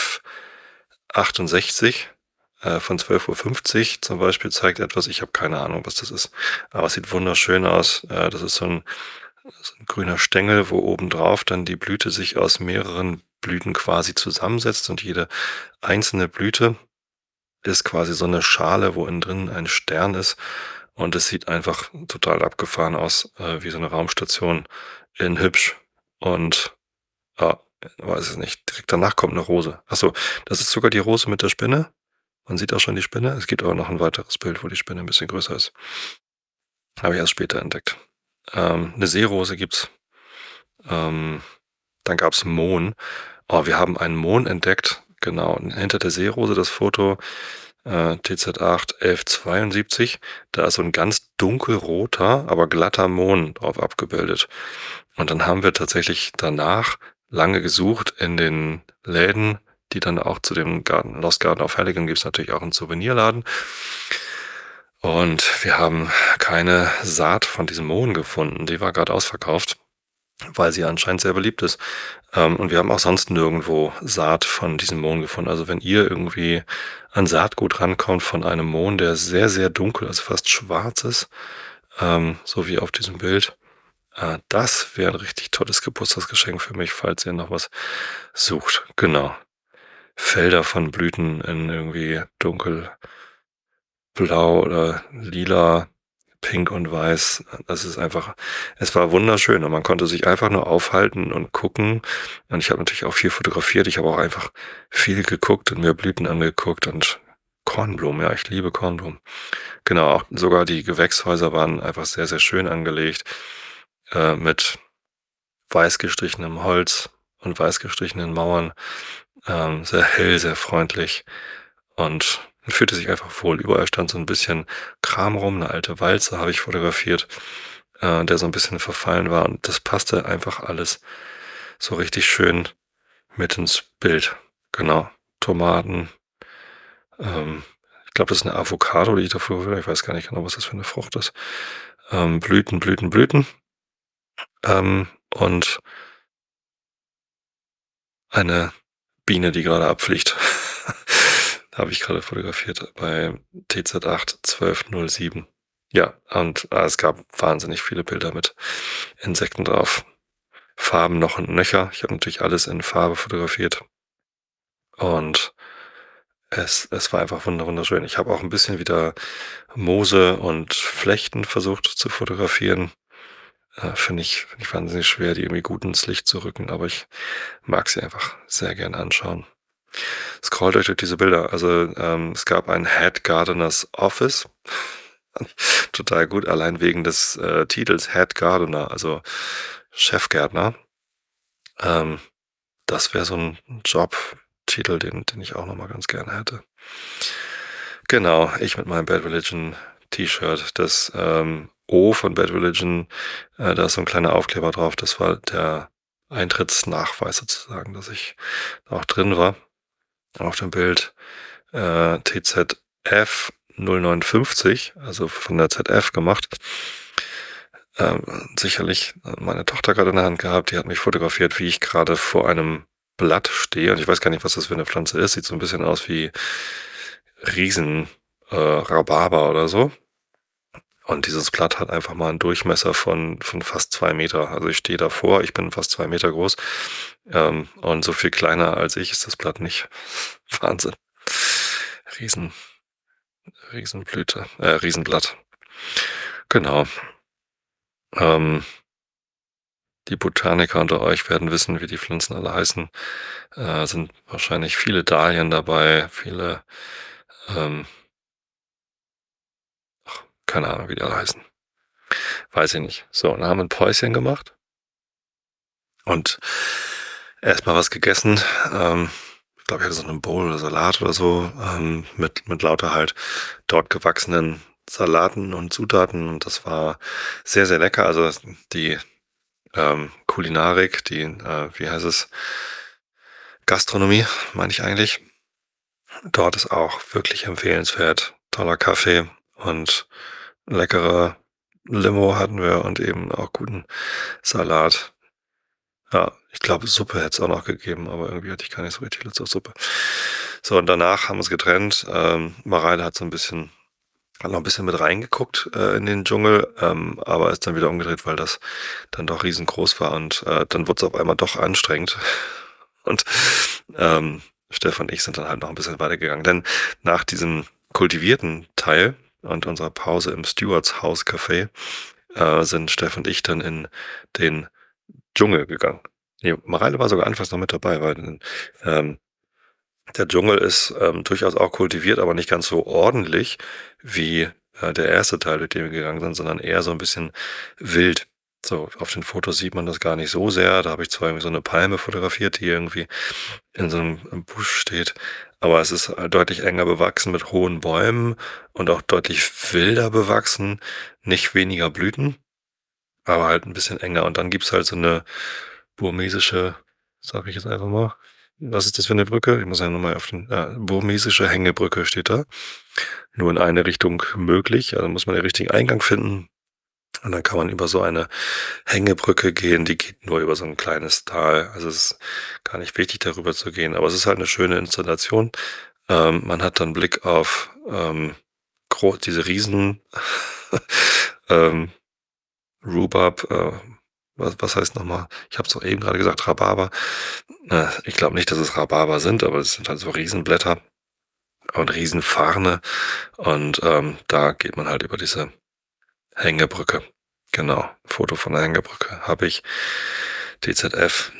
1168 von 12:50 Uhr zum Beispiel zeigt etwas. Ich habe keine Ahnung, was das ist, aber es sieht wunderschön aus. Das ist so ein grüner Stängel, wo obendrauf dann die Blüte sich aus mehreren Blüten quasi zusammensetzt und jede einzelne Blüte ist quasi so eine Schale, wo innen drin ein Stern ist. Und es sieht einfach total abgefahren aus, wie so eine Raumstation in hübsch. Und weiß ich nicht, direkt danach kommt eine Rose. Achso, das ist sogar die Rose mit der Spinne. Man sieht auch schon die Spinne. Es gibt aber noch ein weiteres Bild, wo die Spinne ein bisschen größer ist. Habe ich erst später entdeckt. Eine Seerose gibt's. Dann gab's Mohn. Oh, wir haben einen Mohn entdeckt. Genau, hinter der Seerose das Foto TZ8 1172. Da ist so ein ganz dunkelroter, aber glatter Mohn drauf abgebildet. Und dann haben wir tatsächlich danach lange gesucht in den Läden, die dann auch zu dem Lost Garden of Halligan gibt's natürlich auch einen Souvenirladen. Und wir haben keine Saat von diesem Mohn gefunden. Die war gerade ausverkauft, weil sie anscheinend sehr beliebt ist. Und wir haben auch sonst nirgendwo Saat von diesem Mohn gefunden. Also wenn ihr irgendwie an Saatgut rankommt von einem Mohn, der sehr, sehr dunkel, also fast schwarz ist, so wie auf diesem Bild, das wäre ein richtig tolles Geburtstagsgeschenk für mich, falls ihr noch was sucht. Genau. Felder von Blüten in irgendwie dunkelblau oder lila, pink und weiß. Das ist einfach, es war wunderschön und man konnte sich einfach nur aufhalten und gucken. Und ich habe natürlich auch viel fotografiert. Ich habe auch einfach viel geguckt und mir Blüten angeguckt und Kornblumen. Ja, ich liebe Kornblumen. Genau, auch sogar die Gewächshäuser waren einfach sehr, sehr schön angelegt mit weiß gestrichenem Holz und weiß gestrichenen Mauern, sehr hell, sehr freundlich und man fühlte sich einfach wohl. Überall stand so ein bisschen Kram rum, eine alte Walze habe ich fotografiert, der so ein bisschen verfallen war und das passte einfach alles so richtig schön mit ins Bild. Genau. Tomaten, ich glaube, das ist eine Avocado, die ich da fotografiert habe. Ich weiß gar nicht genau, was das für eine Frucht ist. Blüten, Blüten, Blüten, und eine Biene, die gerade abfliegt. Habe ich gerade fotografiert bei TZ8 1207. Ja, und es gab wahnsinnig viele Bilder mit Insekten drauf. Farben noch und nöcher. Ich habe natürlich alles in Farbe fotografiert. Und es war einfach wunderschön. Ich habe auch ein bisschen wieder Moose und Flechten versucht zu fotografieren. Finde ich wahnsinnig schwer, die irgendwie gut ins Licht zu rücken, aber ich mag sie einfach sehr gern anschauen. Scrollt euch durch diese Bilder. Also es gab ein Head Gardener's Office. Total gut, allein wegen des Titels Head Gardener, also Chefgärtner. Ähm, Das wäre so ein Jobtitel, den ich auch nochmal ganz gerne hätte. Genau, ich mit meinem Bad Religion T-Shirt. Das O von Bad Religion, da ist so ein kleiner Aufkleber drauf. Das war der Eintrittsnachweis sozusagen, dass ich auch drin war. Auf dem Bild TZF 059, also von der ZF gemacht. Sicherlich meine Tochter gerade in der Hand gehabt, die hat mich fotografiert, wie ich gerade vor einem Blatt stehe. Und ich weiß gar nicht, was das für eine Pflanze ist. Sieht so ein bisschen aus wie Rhabarber oder so. Und dieses Blatt hat einfach mal einen Durchmesser von fast 2 Meter. Also ich stehe davor, ich bin fast 2 Meter groß. Und so viel kleiner als ich ist das Blatt nicht. Wahnsinn. Riesen, Riesenblüte, Riesenblatt. Genau. Ähm, Die Botaniker unter euch werden wissen, wie die Pflanzen alle heißen. Sind wahrscheinlich viele Dahlien dabei, viele, ähm, keine Ahnung, wie die alle heißen. Weiß ich nicht. So, dann haben wir ein Päuschen gemacht und erstmal was gegessen. Ich glaube, ich hatte so eine Bowl oder Salat oder so, mit lauter halt dort gewachsenen Salaten und Zutaten. Und das war sehr, sehr lecker. Also die Kulinarik, wie heißt es? Gastronomie, meine ich eigentlich. Dort ist auch wirklich empfehlenswert. Toller Kaffee und leckere Limo hatten wir und eben auch guten Salat. Ja, ich glaube, Suppe hätte es auch noch gegeben, aber irgendwie hatte ich gar nicht so richtig Lust auf Suppe. So, und danach haben wir uns getrennt. Mareile hat noch ein bisschen mit reingeguckt in den Dschungel, aber ist dann wieder umgedreht, weil das dann doch riesengroß war und dann wurde es auf einmal doch anstrengend. Und Stefan und ich sind dann halt noch ein bisschen weitergegangen. Denn nach diesem kultivierten Teil und unserer Pause im Stewards House Café sind Stefan und ich dann in den Dschungel gegangen. Nee, Mareile war sogar anfangs noch mit dabei, weil der Dschungel ist durchaus auch kultiviert, aber nicht ganz so ordentlich wie der erste Teil, durch den wir gegangen sind, sondern eher so ein bisschen wild. So, auf den Fotos sieht man das gar nicht so sehr. Da habe ich zwar irgendwie so eine Palme fotografiert, die irgendwie in so einem Busch steht, aber es ist halt deutlich enger bewachsen mit hohen Bäumen und auch deutlich wilder bewachsen, nicht weniger Blüten, aber halt ein bisschen enger. Und dann gibt's halt so eine burmesische, sage ich jetzt einfach mal, was ist das für eine Brücke? Ich muss ja nochmal auf den, burmesische Hängebrücke steht da. Nur in eine Richtung möglich, also muss man den richtigen Eingang finden. Und dann kann man über so eine Hängebrücke gehen, die geht nur über so ein kleines Tal. Also es ist gar nicht wichtig, darüber zu gehen, aber es ist halt eine schöne Installation. Man hat dann Blick auf diese Riesen ähm, Rhubarb, was heißt nochmal? Ich habe es doch eben gerade gesagt, Rhabarber. Ich glaube nicht, dass es Rhabarber sind, aber es sind halt so Riesenblätter und Riesenfarne. Und da geht man halt über diese Hängebrücke. Genau, Foto von der Hängebrücke habe ich. DZF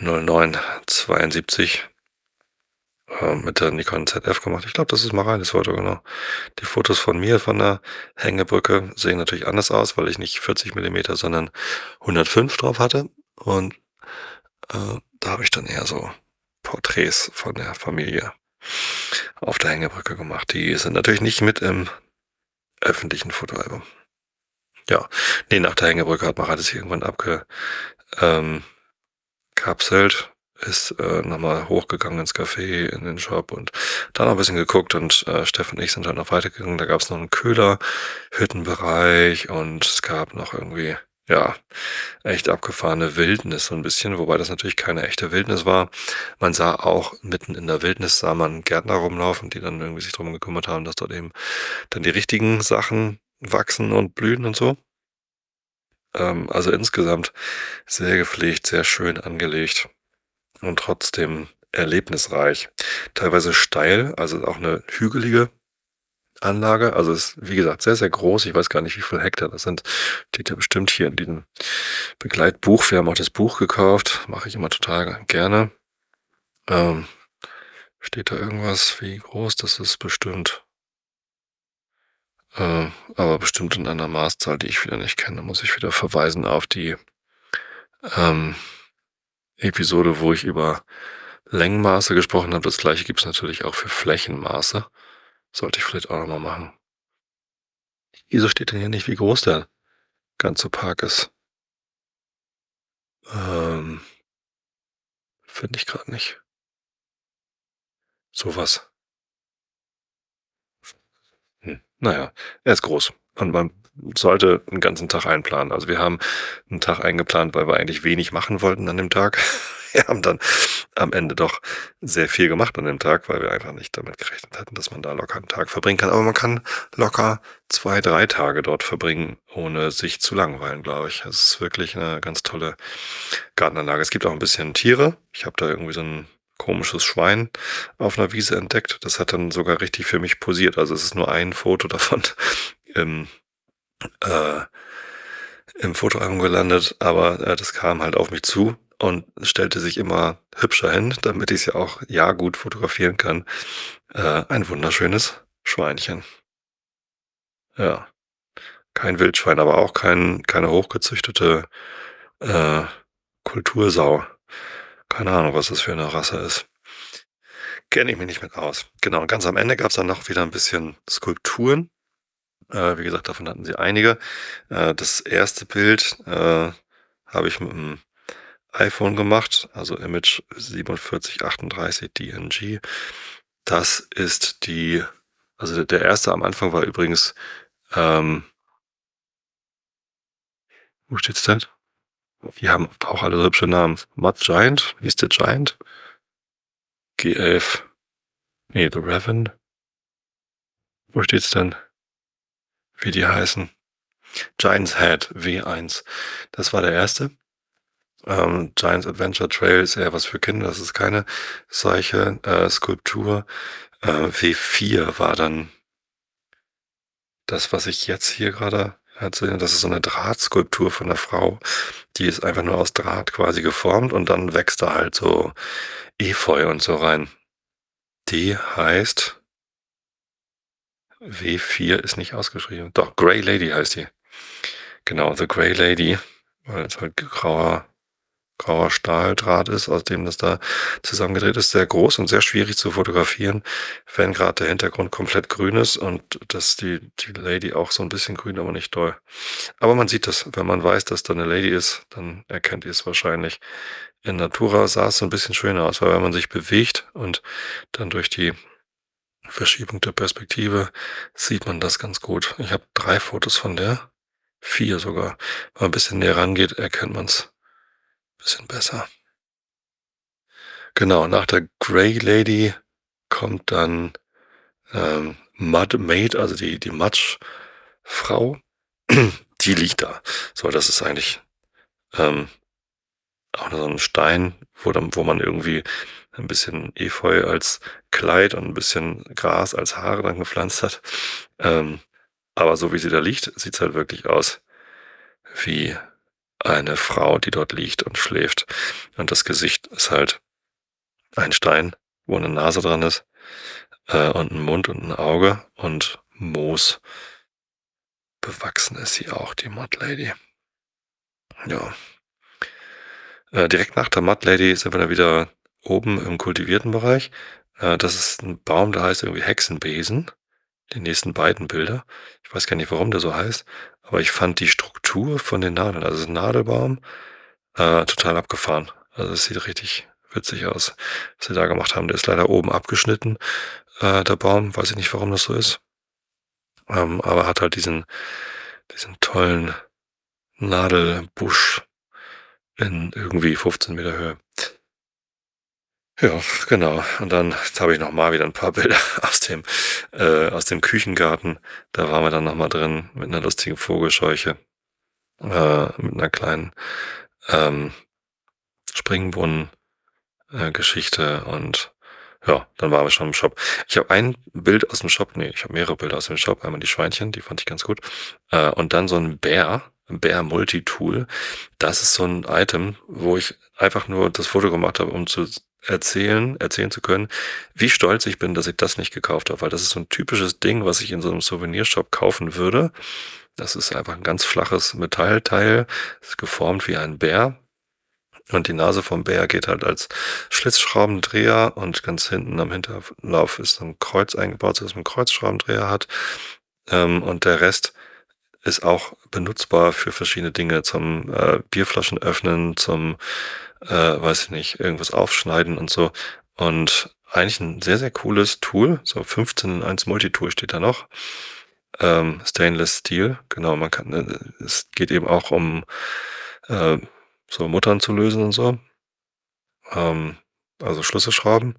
0972 mit der Nikon ZF gemacht. Ich glaube, das ist mal reines Foto, genau. Die Fotos von mir von der Hängebrücke sehen natürlich anders aus, weil ich nicht 40 Millimeter, sondern 105 drauf hatte. Und Da habe ich dann eher so Porträts von der Familie auf der Hängebrücke gemacht. Die sind natürlich nicht mit im öffentlichen Fotoalbum. Ja, ne, nach der Hängebrücke hat es sich irgendwann ähm, kapselt, ist, noch mal hochgegangen ins Café, in den Shop und da noch 'n bisschen geguckt und, Steff und ich sind dann noch weitergegangen. Da gab's noch 'n Köhlerhüttenbereich und es gab noch irgendwie, ja, echt abgefahrene Wildnis so 'n bisschen, wobei das natürlich keine echte Wildnis war. Man sah auch mitten in der Wildnis sah man Gärtner rumlaufen, die dann irgendwie sich drum gekümmert haben, dass dort eben dann die richtigen Sachen wachsen und blühen und so. Also insgesamt sehr gepflegt, sehr schön angelegt und trotzdem erlebnisreich. Teilweise steil, also auch eine hügelige Anlage. Also ist, wie gesagt, sehr, sehr groß. Ich weiß gar nicht, wie viel Hektar das sind. Steht ja bestimmt hier in diesem Begleitbuch. Wir haben auch das Buch gekauft. Mache ich immer total gerne. Ähm, steht da irgendwas, wie groß das ist? Bestimmt. Äh, aber bestimmt in einer Maßzahl, die ich wieder nicht kenne. Da muss ich wieder verweisen auf die ähm, Episode, wo ich über Längenmaße gesprochen habe. Das gleiche gibt es natürlich auch für Flächenmaße. Sollte ich vielleicht auch noch mal machen. Wieso steht denn hier nicht, wie groß der ganze Park ist? Ähm, finde ich gerade nicht. Sowas. Na ja, er ist groß und man sollte 'n ganzen Tag einplanen. Also, wir haben 'n Tag eingeplant, weil wir eigentlich wenig machen wollten an dem Tag. Wir haben dann am Ende doch sehr viel gemacht an dem Tag, weil wir einfach nicht damit gerechnet hatten, dass man da locker 'n Tag verbringen kann. Aber man kann locker 2, 3 Tage dort verbringen, ohne sich zu langweilen, glaube ich. Es ist wirklich 'ne ganz tolle Gartenanlage. Es gibt auch 'n bisschen Tiere. Ich habe da irgendwie so 'n komisches Schwein auf 'ner Wiese entdeckt. Das hat dann sogar richtig für mich posiert. Also, es ist nur ein Foto davon im, äh im Fotoalbum gelandet, aber, das kam halt auf mich zu und stellte sich immer hübscher hin, damit ich's ja auch ja gut fotografieren kann. Ein wunderschönes Schweinchen. Ja, kein Wildschwein, aber auch keine hochgezüchtete, äh, Kultursau. Keine Ahnung, was das für 'ne Rasse ist. Kenne ich mich nicht mit aus. Genau, und ganz am Ende gab's dann noch wieder 'n bisschen Skulpturen. Wie gesagt, davon hatten sie einige. Das erste Bild, habe ich mit'm iPhone gemacht, also Image 4738 DNG. Das ist die also der erste am Anfang war übrigens, ähm wo steht's denn? Die haben auch alle so hübsche Namen. Mud Giant, hieß der Giant? G11. Ne, The Raven. Wo steht's denn, wie die heißen? Giant's Head, W1. Das war der erste. Giant's Adventure Trail ist eher was für Kinder, das ist keine solche, Skulptur. W4 war dann das, was ich jetzt hier gerade erzähle. Das ist so 'ne Drahtskulptur von 'ner Frau. Die ist einfach nur aus Draht quasi geformt und dann wächst da halt so Efeu und so rein. Die heißt W4 ist nicht ausgeschrieben. Doch, Grey Lady heißt die. Genau, The Grey Lady, weil's halt grauer Stahldraht ist, aus dem das da zusammengedreht ist. Sehr groß und sehr schwierig zu fotografieren, wenn gerade der Hintergrund komplett grün ist und dass die Lady auch so ein bisschen grün, aber nicht doll. Aber man sieht das, wenn man weiß, dass da eine Lady ist, dann erkennt ihr es wahrscheinlich. In Natura sah es so ein bisschen schöner aus, weil wenn man sich bewegt und dann durch die Verschiebung der Perspektive sieht man das ganz gut. Ich habe 3 Fotos von der, 4 sogar. Wenn man ein bisschen näher rangeht, erkennt man's bisschen besser. Genau, nach der Grey Lady kommt dann, Mud Maid, also die Matschfrau. Die liegt da. So, das ist eigentlich, ähm, auch nur so 'n Stein, wo man irgendwie ein bisschen Efeu als Kleid und ein bisschen Gras als Haare dann gepflanzt hat. Ähm, aber so wie sie da liegt, sieht's halt wirklich aus wie eine Frau, die dort liegt und schläft. Und das Gesicht ist halt ein Stein, wo eine Nase dran ist, und ein Mund und ein Auge und Moos bewachsen ist sie auch, die Mud Lady. Ja. Direkt nach der Mud Lady sind wir dann wieder oben im kultivierten Bereich. Das ist ein Baum, der heißt irgendwie Hexenbesen, die nächsten beiden Bilder. Ich weiß gar nicht, warum der so heißt, aber ich fand die Struktur von den Nadeln, also es ist 'n Nadelbaum, total abgefahren. Also, es sieht richtig witzig aus, was sie da gemacht haben. Der ist leider oben abgeschnitten, der Baum. Weiß ich nicht, warum das so ist, aber hat halt diesen tollen Nadelbusch in irgendwie 15 Meter Höhe. Ja, genau. Und dann jetzt habe ich noch mal wieder ein paar Bilder aus dem Küchengarten. Da waren wir dann noch mal drin mit einer lustigen Vogelscheuche, mit einer kleinen, ähm, Springbrunnen Geschichte und ja, dann waren wir schon im Shop. Ich habe ein Bild aus dem Shop, nee, ich habe mehrere Bilder aus dem Shop. Einmal die Schweinchen, die fand ich ganz gut. Und dann so ein Bär Multitool. Das ist so ein Item, wo ich einfach nur das Foto gemacht habe, um zu erzählen zu können, wie stolz ich bin, dass ich das nicht gekauft habe, weil das ist so ein typisches Ding, was ich in so einem Souvenirshop kaufen würde. Das ist einfach ein ganz flaches Metallteil, ist geformt wie ein Bär und die Nase vom Bär geht halt als Schlitzschraubendreher und ganz hinten am Hinterlauf ist so 'n Kreuz eingebaut, sodass man 'n Kreuzschraubendreher hat. Und der Rest ist auch benutzbar für verschiedene Dinge, zum, Bierflaschen öffnen, zum, weiß ich nicht, irgendwas aufschneiden und so. Und eigentlich ein sehr, sehr cooles Tool, so 15 in 1 Multitool steht da noch. Stainless Steel, genau, man kann es geht eben auch um, äh, so Muttern zu lösen und so, ähm, also Schlüsselschrauben.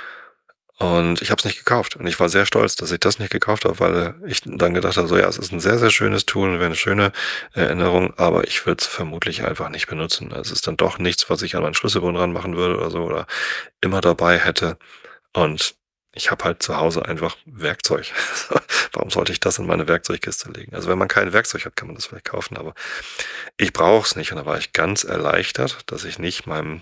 Und ich habe es nicht gekauft. Und ich war sehr stolz, dass ich das nicht gekauft habe, weil ich dann gedacht habe, so ja, es ist ein sehr, sehr schönes Tool und wäre eine schöne Erinnerung, aber ich würde es vermutlich einfach nicht benutzen. Es ist dann doch nichts, was ich an meinen Schlüsselbund ranmachen würde oder so oder immer dabei hätte. Und ich habe halt zu Hause einfach Werkzeug. Warum sollte ich das in meine Werkzeugkiste legen? Also wenn man kein Werkzeug hat, kann man das vielleicht kaufen, aber ich brauche es nicht. Und da war ich ganz erleichtert, dass ich nicht meinem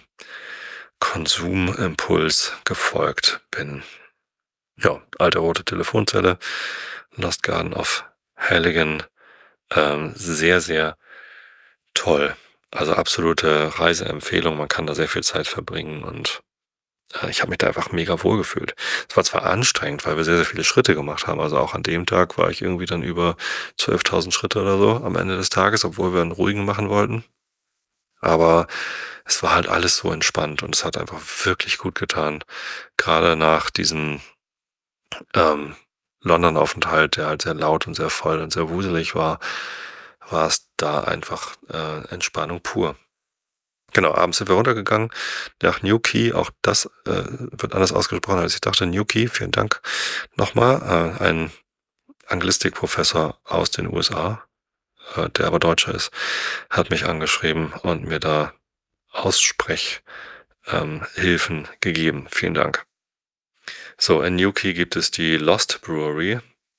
Konsumimpuls gefolgt bin. Ja, alte rote Telefonzelle, Lost Garden of Halligan, sehr, sehr toll. Also absolute Reiseempfehlung. Man kann da sehr viel Zeit verbringen und ich habe mich da einfach mega wohl gefühlt. Es war zwar anstrengend, weil wir sehr, sehr viele Schritte gemacht haben. Also auch an dem Tag war ich irgendwie dann über 12.000 Schritte oder so am Ende des Tages, obwohl wir einen ruhigen machen wollten. Aber es war halt alles so entspannt und es hat einfach wirklich gut getan. Gerade nach diesem ähm, London-Aufenthalt, der halt sehr laut und sehr voll und sehr wuselig war, war es da einfach Entspannung pur. Genau, abends sind wir runtergegangen nach Newquay. Auch das wird anders ausgesprochen, als ich dachte. Newquay, vielen Dank nochmal. Ein Anglistikprofessor aus den USA, der aber Deutscher ist, hat mich angeschrieben und mir da Aussprechhilfen Hilfen gegeben. Vielen Dank. So, in Newquay gibt es die Lost Brewery,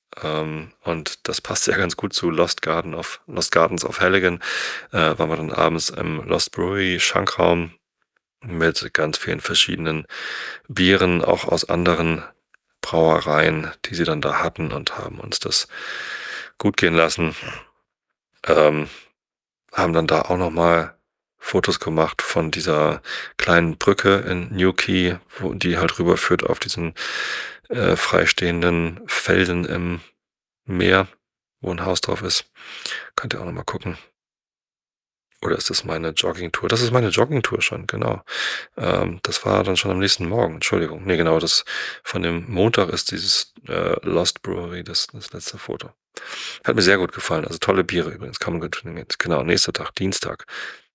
und das passt ja ganz gut zu Lost Gardens of Halligan. Waren wir dann abends im Lost Brewery Schankraum mit ganz vielen verschiedenen Bieren, auch aus anderen Brauereien, die sie dann da hatten und haben uns das gut gehen lassen. Ähm, Haben dann da auch noch mal Fotos gemacht von dieser kleinen Brücke in Newquay, wo die halt rüberführt auf diesen freistehenden Felsen im Meer, wo ein Haus drauf ist. Könnt ihr auch noch mal gucken. Oder ist das meine Joggingtour? Das ist meine Joggingtour schon, genau. Das war dann schon am nächsten Morgen. Entschuldigung. Ne, genau, das von dem Montag ist dieses Lost Brewery, das letzte Foto. Hat mir sehr gut gefallen. Also tolle Biere übrigens, kann man gut trinken. Genau, nächster Tag, Dienstag.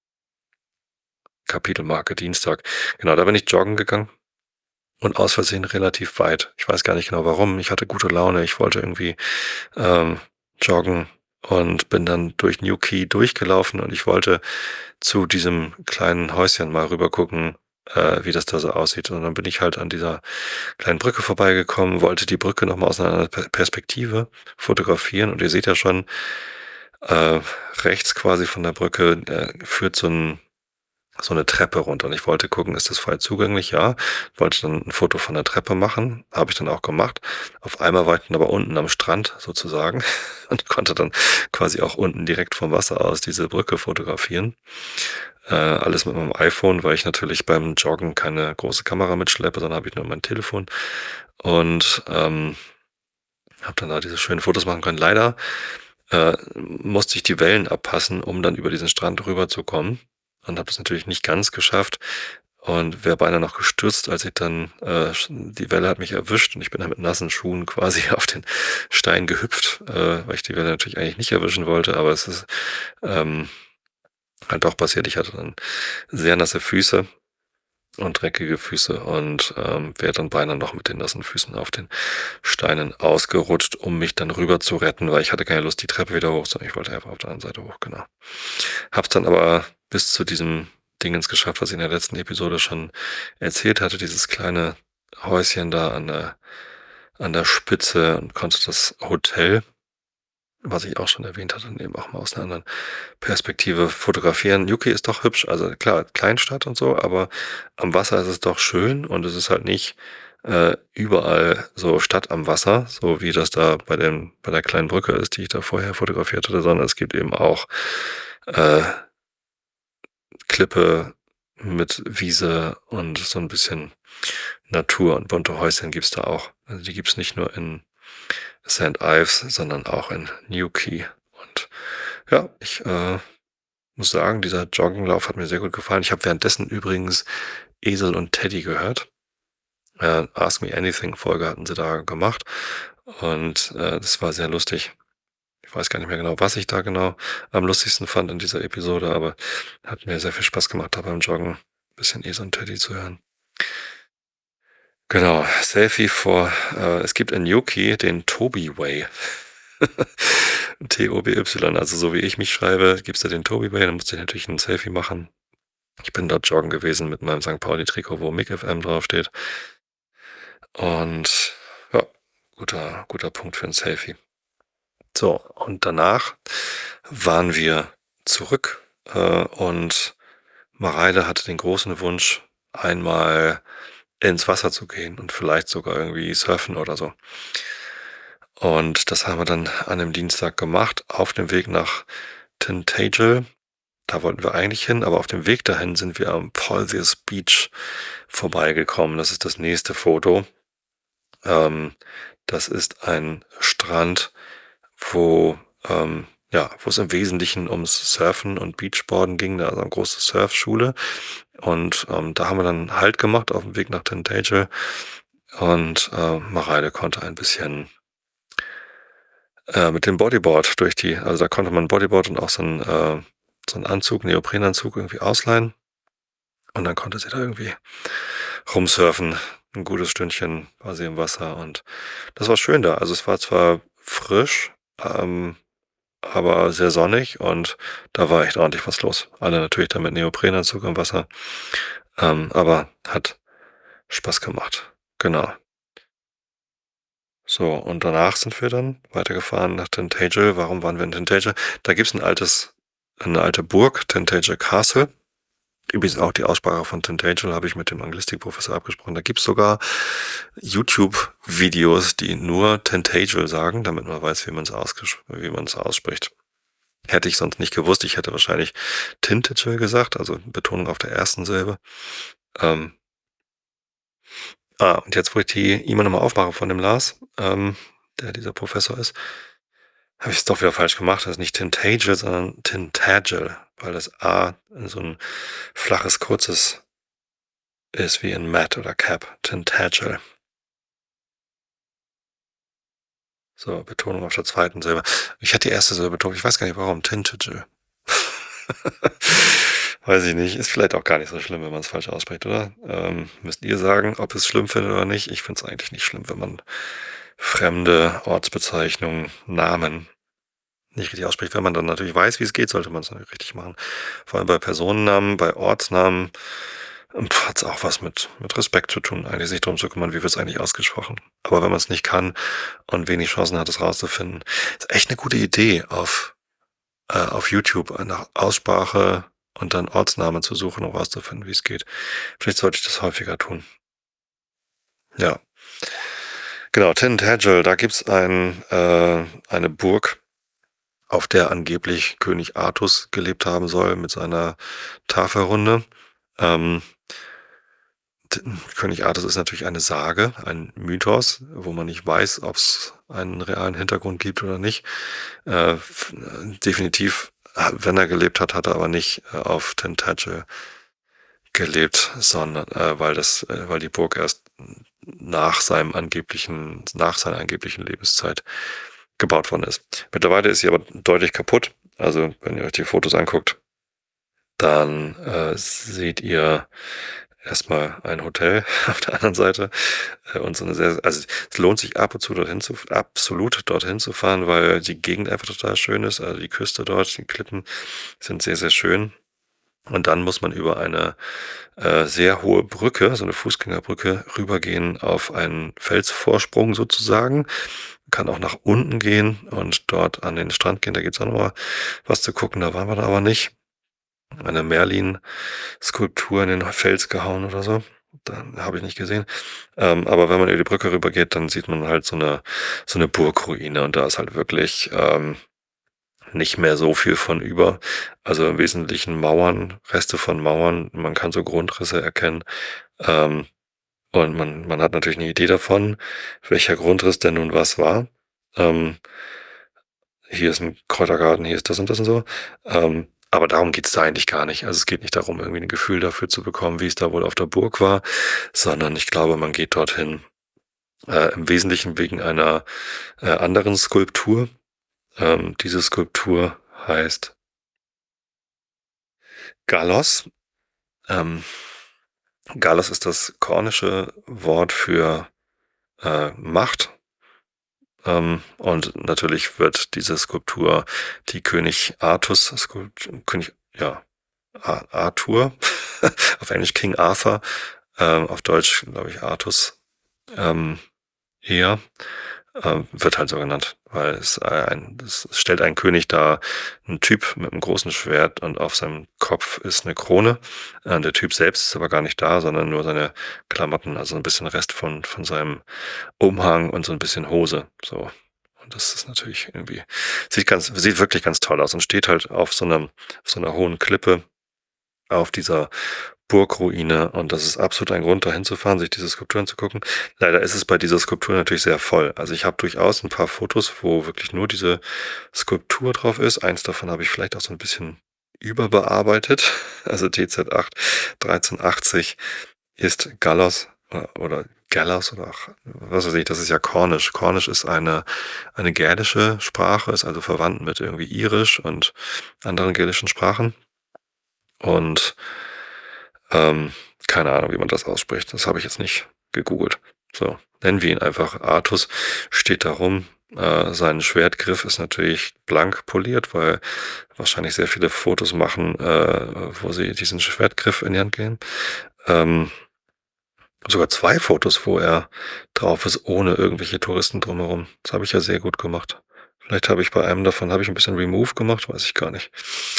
Kapitelmarke Dienstag. Genau, da bin ich joggen gegangen und aus Versehen relativ weit. Ich weiß gar nicht genau warum. Ich hatte gute Laune. Ich wollte irgendwie ähm, joggen und bin dann durch Newquay durchgelaufen und ich wollte zu diesem kleinen Häuschen mal rüber gucken, wie das da so aussieht. Und dann bin ich halt an dieser kleinen Brücke vorbeigekommen, wollte die Brücke nochmal aus einer Perspektive fotografieren und ihr seht ja schon, äh, rechts quasi von der Brücke führt so ein so eine Treppe runter. Und ich wollte gucken, ist das frei zugänglich? Ja. Ich wollte dann ein Foto von der Treppe machen. Habe ich dann auch gemacht. Auf einmal war ich dann aber unten am Strand sozusagen und konnte dann quasi auch unten direkt vom Wasser aus diese Brücke fotografieren. Alles mit meinem iPhone, weil ich natürlich beim Joggen keine große Kamera mitschleppe, sondern habe ich nur mein Telefon. Und habe dann da diese schönen Fotos machen können. Leider musste ich die Wellen abpassen, um dann über diesen Strand rüberzukommen. Und habe das natürlich nicht ganz geschafft und wäre beinahe noch gestürzt, als ich dann, die Welle hat mich erwischt und ich bin dann mit nassen Schuhen quasi auf den Stein gehüpft, weil ich die Welle natürlich eigentlich nicht erwischen wollte, aber es ist halt doch passiert. Ich hatte dann sehr nasse Füße und dreckige Füße und wäre dann beinahe noch mit den nassen Füßen auf den Steinen ausgerutscht, um mich dann rüber zu retten, weil ich hatte keine Lust, die Treppe wieder hoch, sondern ich wollte einfach auf der anderen Seite hoch, genau. Hab's dann aber bis zu diesem Dingens geschafft, was ich in der letzten Episode schon erzählt hatte, dieses kleine Häuschen da an der Spitze und konnte das Hotel, was ich auch schon erwähnt hatte, eben auch mal aus einer anderen Perspektive fotografieren. UK ist doch hübsch, also klar, Kleinstadt und so, aber am Wasser ist es doch schön und es ist halt nicht überall so Stadt am Wasser, so wie das da bei der kleinen Brücke ist, die ich da vorher fotografiert hatte, sondern es gibt eben auch äh, Klippe mit Wiese und so ein bisschen Natur und bunte Häuschen gibt's da auch. Also die gibt's nicht nur in St. Ives, sondern auch in Newquay. Und ja, ich muss sagen, dieser Joggenlauf hat mir sehr gut gefallen. Ich habe währenddessen übrigens Esel und Teddy gehört. Ask Me Anything Folge hatten sie da gemacht und das war sehr lustig. Ich weiß gar nicht mehr genau, was ich da genau am lustigsten fand in dieser Episode, aber hat mir sehr viel Spaß gemacht, da beim Joggen ein bisschen Esel und Teddy zu hören. Genau, Selfie es gibt in Yuki den Toby Way. T-O-B-Y, also so wie ich mich schreibe, gibt's da den Toby Way, dann musste ich natürlich ein Selfie machen. Ich bin dort joggen gewesen mit meinem St. Pauli-Trikot, wo MIG FM draufsteht. Und ja, guter Punkt für ein Selfie. So, und danach waren wir zurück und Mareile hatte den großen Wunsch, einmal ins Wasser zu gehen und vielleicht sogar irgendwie surfen oder so. Und das haben wir dann an dem Dienstag gemacht, auf dem Weg nach Tintagel. Da wollten wir eigentlich hin, aber auf dem Weg dahin sind wir am Polthius Beach vorbeigekommen. Das ist das nächste Foto. Das ist ein Strand, wo wo es im Wesentlichen ums Surfen und Beachboarden ging, da ist eine große Surfschule. Und da haben wir dann Halt gemacht auf dem Weg nach Tintagel. Und Mareile konnte ein bisschen mit dem Bodyboard also da konnte man Bodyboard und auch so einen Anzug, Neoprenanzug irgendwie ausleihen. Und dann konnte sie da irgendwie rumsurfen. Ein gutes Stündchen war sie im Wasser und das war schön da. Also es war zwar frisch, aber sehr sonnig und da war echt ordentlich was los. Alle natürlich da mit Neoprenanzug im Wasser, aber hat Spaß gemacht. Genau. So, und danach sind wir dann weitergefahren nach Tintagel. Warum waren wir in Tintagel? Da gibt's eine alte Burg, Tintagel Castle. Übrigens auch die Aussprache von Tintagel habe ich mit dem Anglistikprofessor abgesprochen. Da gibt's sogar YouTube-Videos, die nur Tintagel sagen, damit man weiß, wie man es ausspricht. Hätte ich sonst nicht gewusst. Ich hätte wahrscheinlich Tintagel gesagt, also Betonung auf der ersten Silbe. Und jetzt, wo ich die E-Mail nochmal aufmache von dem Lars, der dieser Professor ist, habe ich es doch wieder falsch gemacht. Das ist nicht Tintagel, sondern Tintagel, weil das A in so ein flaches, kurzes ist wie in Matt oder Cap. Tintagel. So, Betonung auf der zweiten Silbe. Ich hatte die erste Silbe betont. Ich weiß gar nicht warum. Tintagel. Weiß ich nicht. Ist vielleicht auch gar nicht so schlimm, wenn man es falsch ausspricht, oder? Müsst ihr sagen, ob es schlimm findet oder nicht. Ich finde es eigentlich nicht schlimm, wenn man fremde Ortsbezeichnungen, Namen nicht richtig ausspricht. Wenn man dann natürlich weiß, wie es geht, sollte man es richtig machen. Vor allem bei Personennamen, bei Ortsnamen hat es auch was mit Respekt zu tun, eigentlich sich darum zu kümmern, wie wird es eigentlich ausgesprochen. Aber wenn man es nicht kann und wenig Chancen hat, es rauszufinden, ist echt eine gute Idee auf YouTube nach Aussprache und dann Ortsnamen zu suchen, um rauszufinden, wie es geht. Vielleicht sollte ich das häufiger tun. Ja, genau, Tintagel, da gibt's eine Burg, auf der angeblich König Artus gelebt haben soll mit seiner Tafelrunde. Ähm, König Artus ist natürlich eine Sage, ein Mythos, wo man nicht weiß, ob es einen realen Hintergrund gibt oder nicht. Definitiv, wenn er gelebt hat, hat er aber nicht auf Tintagel gelebt, sondern weil die Burg erst nach seiner angeblichen Lebenszeit gebaut worden ist. Mittlerweile ist sie aber deutlich kaputt. Also wenn ihr euch die Fotos anguckt, dann seht ihr erstmal ein Hotel auf der anderen Seite und so eine also es lohnt sich ab und zu absolut dorthin zu fahren, weil die Gegend einfach total schön ist. Also die Küste dort, die Klippen sind sehr, sehr schön. Und dann muss man über eine sehr hohe Brücke, so eine Fußgängerbrücke, rübergehen auf einen Felsvorsprung sozusagen. Kann auch nach unten gehen und dort an den Strand gehen. Da gibt's auch noch mal was zu gucken. Da waren wir da aber nicht. Eine Merlin-Skulptur in den Fels gehauen oder so. Da habe ich nicht gesehen. Aber wenn man über die Brücke rübergeht, dann sieht man halt so eine Burgruine und da ist halt wirklich nicht mehr so viel von über. Also im Wesentlichen Mauern, Reste von Mauern. Man kann so Grundrisse erkennen. Ähm, und man hat natürlich eine Idee davon, welcher Grundriss denn nun was war. Ähm, Hier ist ein Kräutergarten, hier ist das und das und so. Aber darum geht's da eigentlich gar nicht. Also es geht nicht darum, irgendwie ein Gefühl dafür zu bekommen, wie es da wohl auf der Burg war, sondern ich glaube, man geht dorthin im Wesentlichen wegen einer anderen Skulptur. Diese Skulptur heißt Galos. Ähm, Galos ist das kornische Wort für Macht. Und natürlich wird diese Skulptur die König Artus Skulptur, Arthur, auf Englisch King Arthur, auf Deutsch glaube ich Artus, ähm, eher, wird halt so genannt, weil es stellt ein König dar, ein Typ mit einem großen Schwert und auf seinem Kopf ist eine Krone. Der Typ selbst ist aber gar nicht da, sondern nur seine Klamotten, also ein bisschen Rest von seinem Umhang und so ein bisschen Hose, so. Und das ist natürlich irgendwie, sieht wirklich ganz toll aus und steht halt auf so einer hohen Klippe auf dieser Burgruine und das ist absolut ein Grund, da hinzufahren, sich diese Skulpturen zu gucken. Leider ist es bei dieser Skulptur natürlich sehr voll. Also ich habe durchaus ein paar Fotos, wo wirklich nur diese Skulptur drauf ist. Eins davon habe ich vielleicht auch so ein bisschen überbearbeitet. Also TZ8 1380 ist Gallos oder Gallas oder ach, was weiß ich, das ist ja Kornisch. Kornisch ist eine gälische Sprache, ist also verwandt mit irgendwie Irisch und anderen gälischen Sprachen. Und ähm, keine Ahnung, wie man das ausspricht. Das habe ich jetzt nicht gegoogelt. So, nennen wir ihn einfach Artus. Steht da rum. Sein Schwertgriff ist natürlich blank poliert, weil wahrscheinlich sehr viele Fotos machen, wo sie diesen Schwertgriff in die Hand gehen. Sogar 2 Fotos, wo er drauf ist, ohne irgendwelche Touristen drumherum. Das habe ich ja sehr gut gemacht. Vielleicht habe ich bei einem davon ein bisschen Remove gemacht, weiß ich gar nicht.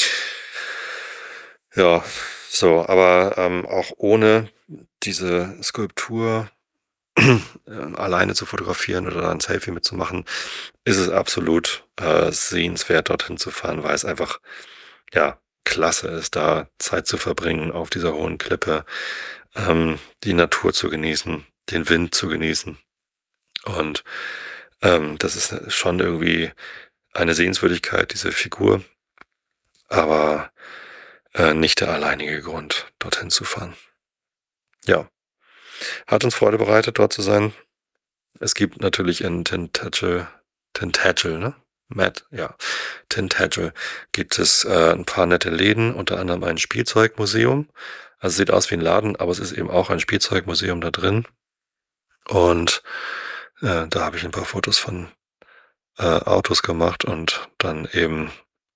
Ja, so, aber auch ohne diese Skulptur alleine zu fotografieren oder da ein Selfie mitzumachen, ist es absolut sehenswert, dorthin zu fahren, weil es einfach, ja, klasse ist, da Zeit zu verbringen auf dieser hohen Klippe, die Natur zu genießen, den Wind zu genießen. Und das ist schon irgendwie eine Sehenswürdigkeit, diese Figur, aber nicht der alleinige Grund, dorthin zu fahren. Ja, hat uns Freude bereitet, dort zu sein. Es gibt natürlich in Tintagel, ne? Tintagel gibt es ein paar nette Läden, unter anderem ein Spielzeugmuseum. Also sieht aus wie ein Laden, aber es ist eben auch ein Spielzeugmuseum da drin. Und da habe ich ein paar Fotos von Autos gemacht und dann eben,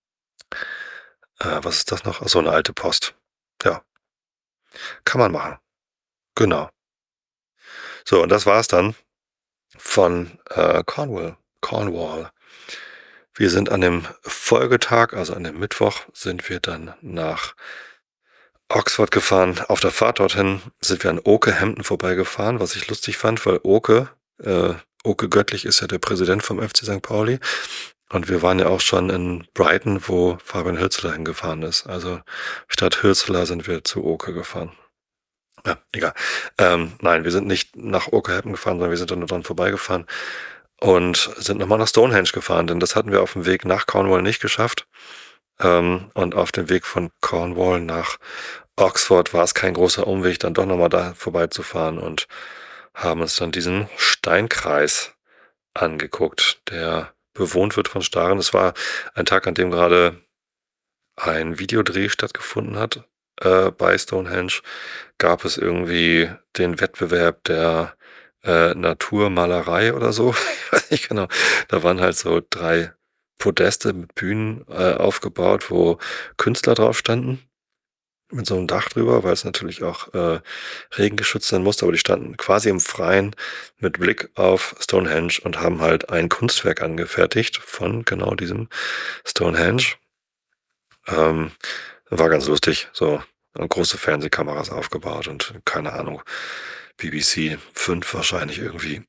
was ist das noch? Ach so, eine alte Post. Ja, kann man machen. Genau. So, und das war's dann von Cornwall. Wir sind an dem Folgetag, also an dem Mittwoch, sind wir dann nach Oxford gefahren. Auf der Fahrt dorthin sind wir an Oke Hampton vorbeigefahren, was ich lustig fand, weil Oke Göttlich ist ja der Präsident vom FC St. Pauli. Und wir waren ja auch schon in Brighton, wo Fabian Hürzeler hingefahren ist. Also statt Hürzeler sind wir zu Oke gefahren. Ja, egal. Nein, wir sind nicht nach Oke Hampton gefahren, sondern wir sind dann nur dran vorbeigefahren und sind nochmal nach Stonehenge gefahren, denn das hatten wir auf dem Weg nach Cornwall nicht geschafft. Und auf dem Weg von Cornwall nach Oxford war es kein großer Umweg, dann doch nochmal da vorbeizufahren und haben uns dann diesen Steinkreis angeguckt, der bewohnt wird von Staren. Es war ein Tag, an dem gerade ein Videodreh stattgefunden hat. Bei Stonehenge gab es irgendwie den Wettbewerb der Naturmalerei oder so. Ich weiß nicht genau. Da waren halt so 3 Podeste mit Bühnen aufgebaut, wo Künstler drauf standen. Mit so einem Dach drüber, weil es natürlich auch regengeschützt sein musste, aber die standen quasi im Freien mit Blick auf Stonehenge und haben halt ein Kunstwerk angefertigt von genau diesem Stonehenge. War ganz lustig, so große Fernsehkameras aufgebaut und keine Ahnung, BBC 5 wahrscheinlich irgendwie.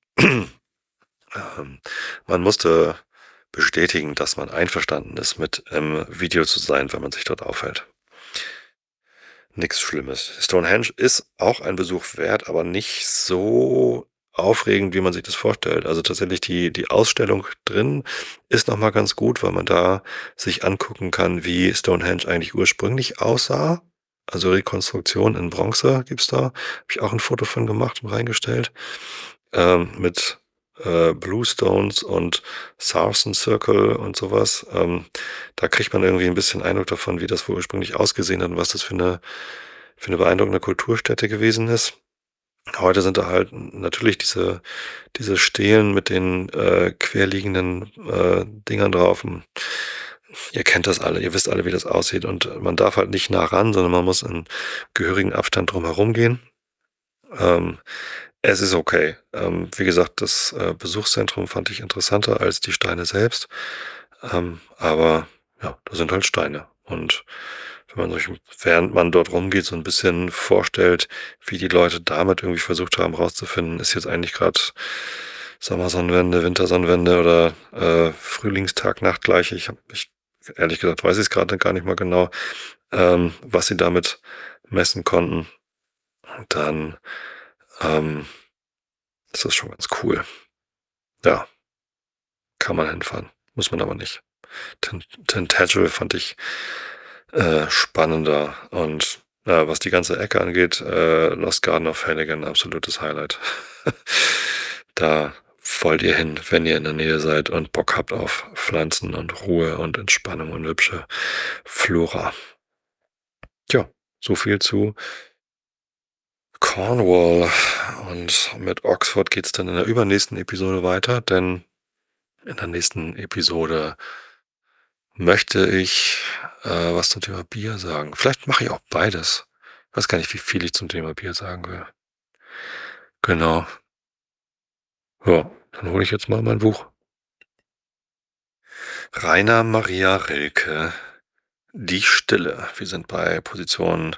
Man musste bestätigen, dass man einverstanden ist, mit im Video zu sein, wenn man sich dort aufhält. Nichts Schlimmes. Stonehenge ist auch ein Besuch wert, aber nicht so aufregend, wie man sich das vorstellt. Also tatsächlich die Ausstellung drin ist nochmal ganz gut, weil man da sich angucken kann, wie Stonehenge eigentlich ursprünglich aussah. Also Rekonstruktion in Bronze gibt's da. Habe ich auch ein Foto von gemacht und reingestellt. Mit Blue Stones und Sarsen Circle und sowas. Da kriegt man irgendwie ein bisschen Eindruck davon, wie das wohl ursprünglich ausgesehen hat und was das für eine beeindruckende Kulturstätte gewesen ist. Heute sind da halt natürlich diese Stelen mit den querliegenden Dingern drauf. Ihr kennt das alle, ihr wisst alle, wie das aussieht. Und man darf halt nicht nah ran, sondern man muss in gehörigen Abstand drum herum gehen. Ähm, Es ist okay. Wie gesagt, das Besuchszentrum fand ich interessanter als die Steine selbst. Aber ja, da sind halt Steine. Und wenn man sich, während man dort rumgeht, so ein bisschen vorstellt, wie die Leute damit irgendwie versucht haben rauszufinden, ist jetzt eigentlich gerade Sommersonnenwende, Wintersonnenwende oder Frühlingstag, Nachtgleiche. Ich ehrlich gesagt weiß ich es gerade gar nicht mal genau, was sie damit messen konnten. Dann ähm, ist das schon ganz cool. Ja, kann man hinfahren. Muss man aber nicht. Tintagel fand ich spannender. Und was die ganze Ecke angeht, Lost Garden of Halligan, absolutes Highlight. Da wollt ihr hin, wenn ihr in der Nähe seid und Bock habt auf Pflanzen und Ruhe und Entspannung und hübsche Flora. Tja, so viel zu Cornwall. Und mit Oxford geht's dann in der übernächsten Episode weiter, denn in der nächsten Episode möchte ich was zum Thema Bier sagen. Vielleicht mache ich auch beides. Ich weiß gar nicht, wie viel ich zum Thema Bier sagen will. Genau. Ja, dann hole ich jetzt mal mein Buch. Rainer Maria Rilke, Die Stille. Wir sind bei Position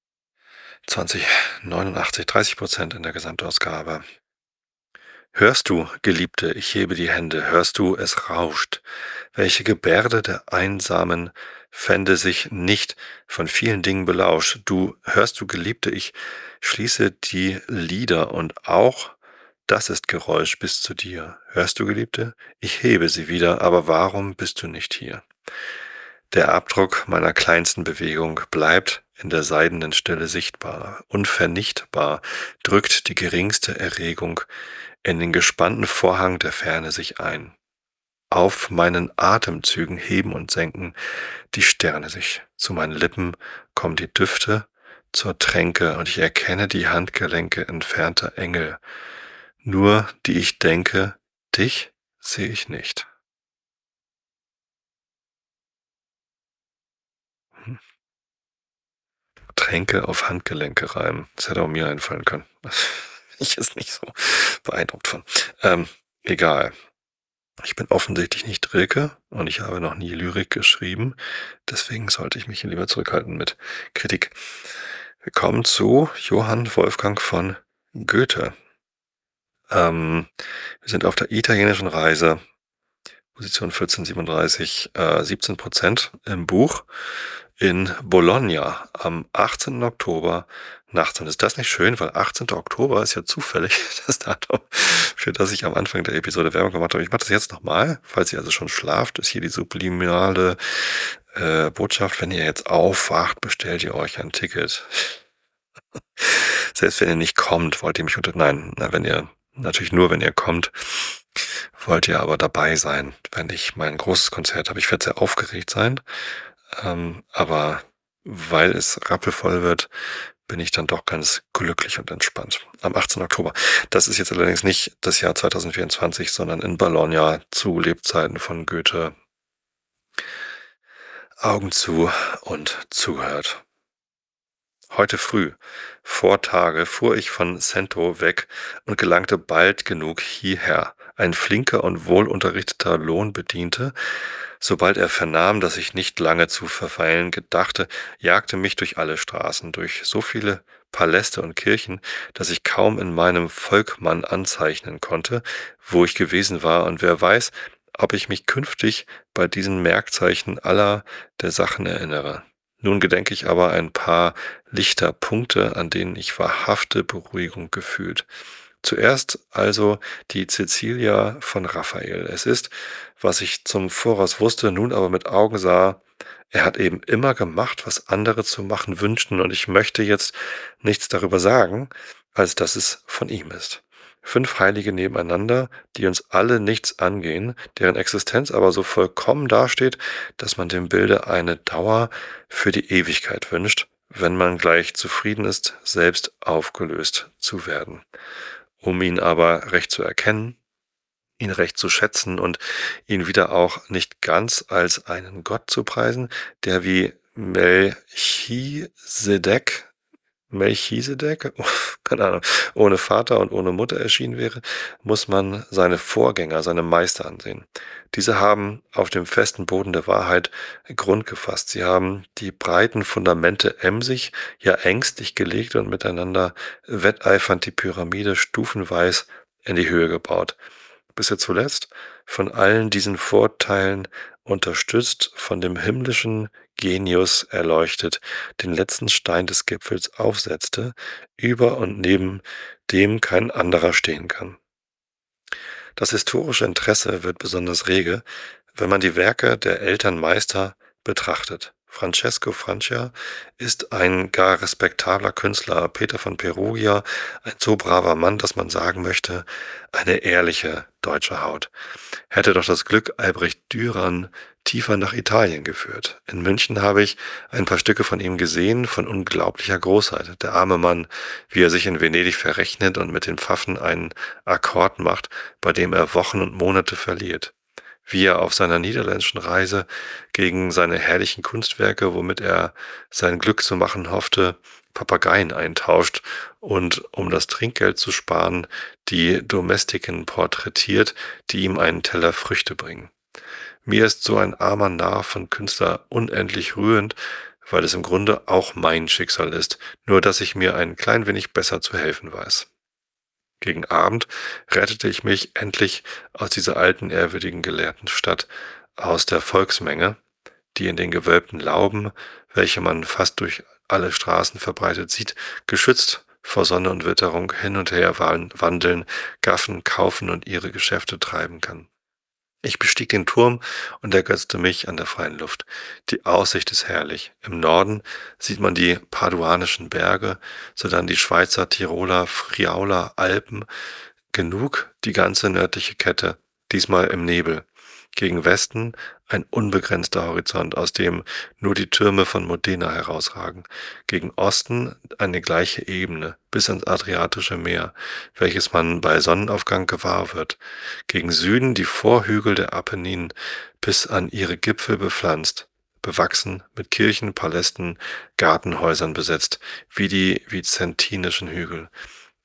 2089, 30% in der Gesamtausgabe. Hörst du, Geliebte, ich hebe die Hände, hörst du, es rauscht. Welche Gebärde der Einsamen fände sich nicht von vielen Dingen belauscht. Hörst du, Geliebte, ich schließe die Lider und auch das ist Geräusch bis zu dir. Hörst du, Geliebte? Ich hebe sie wieder, aber warum bist du nicht hier? Der Abdruck meiner kleinsten Bewegung bleibt in der seidenen Stille sichtbar, unvernichtbar, drückt die geringste Erregung in den gespannten Vorhang der Ferne sich ein. Auf meinen Atemzügen heben und senken die Sterne sich. Zu meinen Lippen kommen die Düfte zur Tränke und ich erkenne die Handgelenke entfernter Engel. Nur die ich denke, dich sehe ich nicht. Hm. Tränke auf Handgelenke reimen. Das hätte auch mir einfallen können. Ich ist nicht so beeindruckt von. Egal. Ich bin offensichtlich nicht Rilke und ich habe noch nie Lyrik geschrieben. Deswegen sollte ich mich hier lieber zurückhalten mit Kritik. Wir kommen zu Johann Wolfgang von Goethe. Wir sind auf der italienischen Reise, Position 1437, 17% im Buch in Bologna am 18. Oktober nachts. Und ist das nicht schön, weil 18. Oktober ist ja zufällig das Datum, für das ich am Anfang der Episode Werbung gemacht habe. Ich mache das jetzt nochmal, falls ihr also schon schlaft, ist hier die subliminale Botschaft. Wenn ihr jetzt aufwacht, bestellt ihr euch ein Ticket. Selbst wenn ihr nicht kommt, wollt ihr mich nein, wenn ihr, natürlich nur, wenn ihr kommt, wollt ihr aber dabei sein, wenn ich mein großes Konzert habe. Ich werde sehr aufgeregt sein, aber weil es rappelvoll wird, bin ich dann doch ganz glücklich und entspannt. Am 18. Oktober. Das ist jetzt allerdings nicht das Jahr 2024, sondern in Bologna zu Lebzeiten von Goethe. Augen zu und zuhört. Heute früh, vor Tage, fuhr ich von Cento weg und gelangte bald genug hierher. Ein flinker und wohlunterrichteter Lohnbediente, sobald er vernahm, dass ich nicht lange zu verweilen gedachte, jagte mich durch alle Straßen, durch so viele Paläste und Kirchen, dass ich kaum in meinem Volkmann anzeichnen konnte, wo ich gewesen war, und wer weiß, ob ich mich künftig bei diesen Merkzeichen aller der Sachen erinnere. Nun gedenke ich aber ein paar lichter Punkte, an denen ich wahrhafte Beruhigung gefühlt. Zuerst also die Cecilia von Raphael. Es ist, was ich zum Voraus wusste, nun aber mit Augen sah, er hat eben immer gemacht, was andere zu machen wünschten, und ich möchte jetzt nichts darüber sagen, als dass es von ihm ist. 5 Heilige nebeneinander, die uns alle nichts angehen, deren Existenz aber so vollkommen dasteht, dass man dem Bilde eine Dauer für die Ewigkeit wünscht, wenn man gleich zufrieden ist, selbst aufgelöst zu werden. Um ihn aber recht zu erkennen, ihn recht zu schätzen und ihn wieder auch nicht ganz als einen Gott zu preisen, der wie Melchisedek, keine Ahnung, ohne Vater und ohne Mutter erschienen wäre, muss man seine Vorgänger, seine Meister ansehen. Diese haben auf dem festen Boden der Wahrheit Grund gefasst. Sie haben die breiten Fundamente emsig, ja ängstlich gelegt und miteinander wetteifernd die Pyramide stufenweise in die Höhe gebaut, bis er zuletzt von allen diesen Vorteilen unterstützt, von dem himmlischen Genius erleuchtet, den letzten Stein des Gipfels aufsetzte, über und neben dem kein anderer stehen kann. Das historische Interesse wird besonders rege, wenn man die Werke der Elternmeister betrachtet. Francesco Francia ist ein gar respektabler Künstler, Peter von Perugia ein so braver Mann, dass man sagen möchte, eine ehrliche deutsche Haut. Hätte doch das Glück Albrecht Dürer tiefer nach Italien geführt. In München habe ich ein paar Stücke von ihm gesehen, von unglaublicher Großheit. Der arme Mann, wie er sich in Venedig verrechnet und mit den Pfaffen einen Akkord macht, bei dem er Wochen und Monate verliert. Wie er auf seiner niederländischen Reise gegen seine herrlichen Kunstwerke, womit er sein Glück zu machen hoffte, Papageien eintauscht und, um das Trinkgeld zu sparen, die Domestiken porträtiert, die ihm einen Teller Früchte bringen. Mir ist so ein armer Narr von Künstler unendlich rührend, weil es im Grunde auch mein Schicksal ist, nur dass ich mir ein klein wenig besser zu helfen weiß. Gegen Abend rettete ich mich endlich aus dieser alten, ehrwürdigen Gelehrtenstadt, aus der Volksmenge, die in den gewölbten Lauben, welche man fast durch alle Straßen verbreitet sieht, geschützt vor Sonne und Witterung hin und her wandeln, gaffen, kaufen und ihre Geschäfte treiben kann. Ich bestieg den Turm und ergötzte mich an der freien Luft. Die Aussicht ist herrlich. Im Norden sieht man die paduanischen Berge, sodann die Schweizer, Tiroler, Friauler Alpen, genug die ganze nördliche Kette, diesmal im Nebel. Gegen Westen ein unbegrenzter Horizont, aus dem nur die Türme von Modena herausragen. Gegen Osten eine gleiche Ebene bis ans Adriatische Meer, welches man bei Sonnenaufgang gewahr wird. Gegen Süden die Vorhügel der Apenninen bis an ihre Gipfel bepflanzt, bewachsen mit Kirchen, Palästen, Gartenhäusern besetzt, wie die vizentinischen Hügel.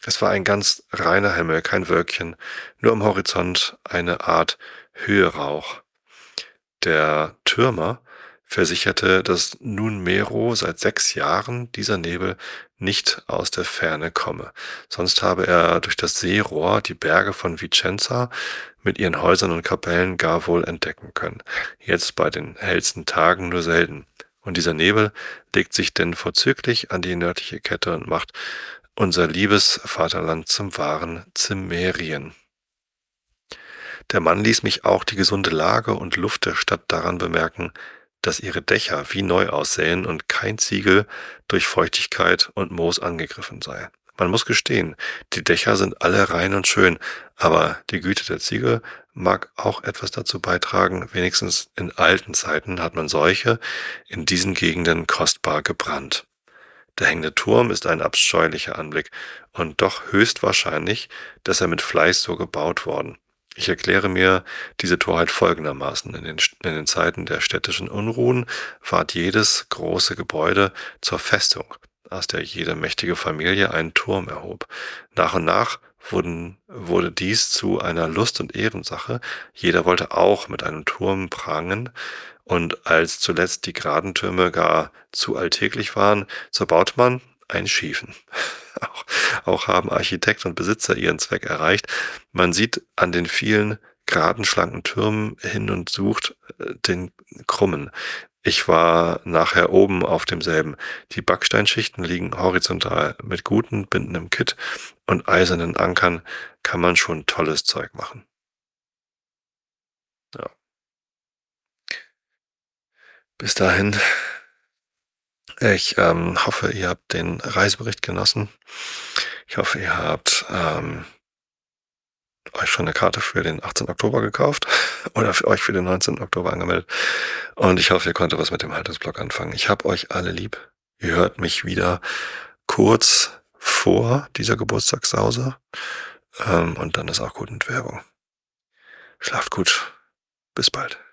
Es war ein ganz reiner Himmel, kein Wölkchen, nur am Horizont eine Art Höherauch. Der Türmer versicherte, dass nunmehro seit 6 Jahren dieser Nebel nicht aus der Ferne komme. Sonst habe er durch das Seerohr die Berge von Vicenza mit ihren Häusern und Kapellen gar wohl entdecken können. Jetzt bei den hellsten Tagen nur selten. Und dieser Nebel legt sich denn vorzüglich an die nördliche Kette und macht unser liebes Vaterland zum wahren Zimmerien. Der Mann ließ mich auch die gesunde Lage und Luft der Stadt daran bemerken, dass ihre Dächer wie neu aussähen und kein Ziegel durch Feuchtigkeit und Moos angegriffen sei. Man muss gestehen, die Dächer sind alle rein und schön, aber die Güte der Ziegel mag auch etwas dazu beitragen, wenigstens in alten Zeiten hat man solche in diesen Gegenden kostbar gebrannt. Der hängende Turm ist ein abscheulicher Anblick und doch höchstwahrscheinlich, dass er mit Fleiß so gebaut worden. Ich erkläre mir diese Torheit folgendermaßen. In den Zeiten der städtischen Unruhen ward jedes große Gebäude zur Festung, aus der jede mächtige Familie einen Turm erhob. Nach und nach wurde dies zu einer Lust- und Ehrensache. Jeder wollte auch mit einem Turm prangen, und als zuletzt die geraden Türme gar zu alltäglich waren, so baut man einen schiefen. Auch, auch haben Architekt und Besitzer ihren Zweck erreicht. Man sieht an den vielen geraden, schlanken Türmen hin und sucht den krummen. Ich war nachher oben auf demselben. Die Backsteinschichten liegen horizontal. Mit guten bindendem Kitt und eisernen Ankern kann man schon tolles Zeug machen. Ja. Bis dahin, ich hoffe, ihr habt den Reisebericht genossen. Ich hoffe, ihr habt euch schon eine Karte für den 18. Oktober gekauft oder für euch für den 19. Oktober angemeldet. Und ich hoffe, ihr konntet was mit dem Haltungsblock anfangen. Ich habe euch alle lieb. Ihr hört mich wieder kurz vor dieser Geburtstagssause. Und dann ist auch gut mit Werbung. Schlaft gut. Bis bald.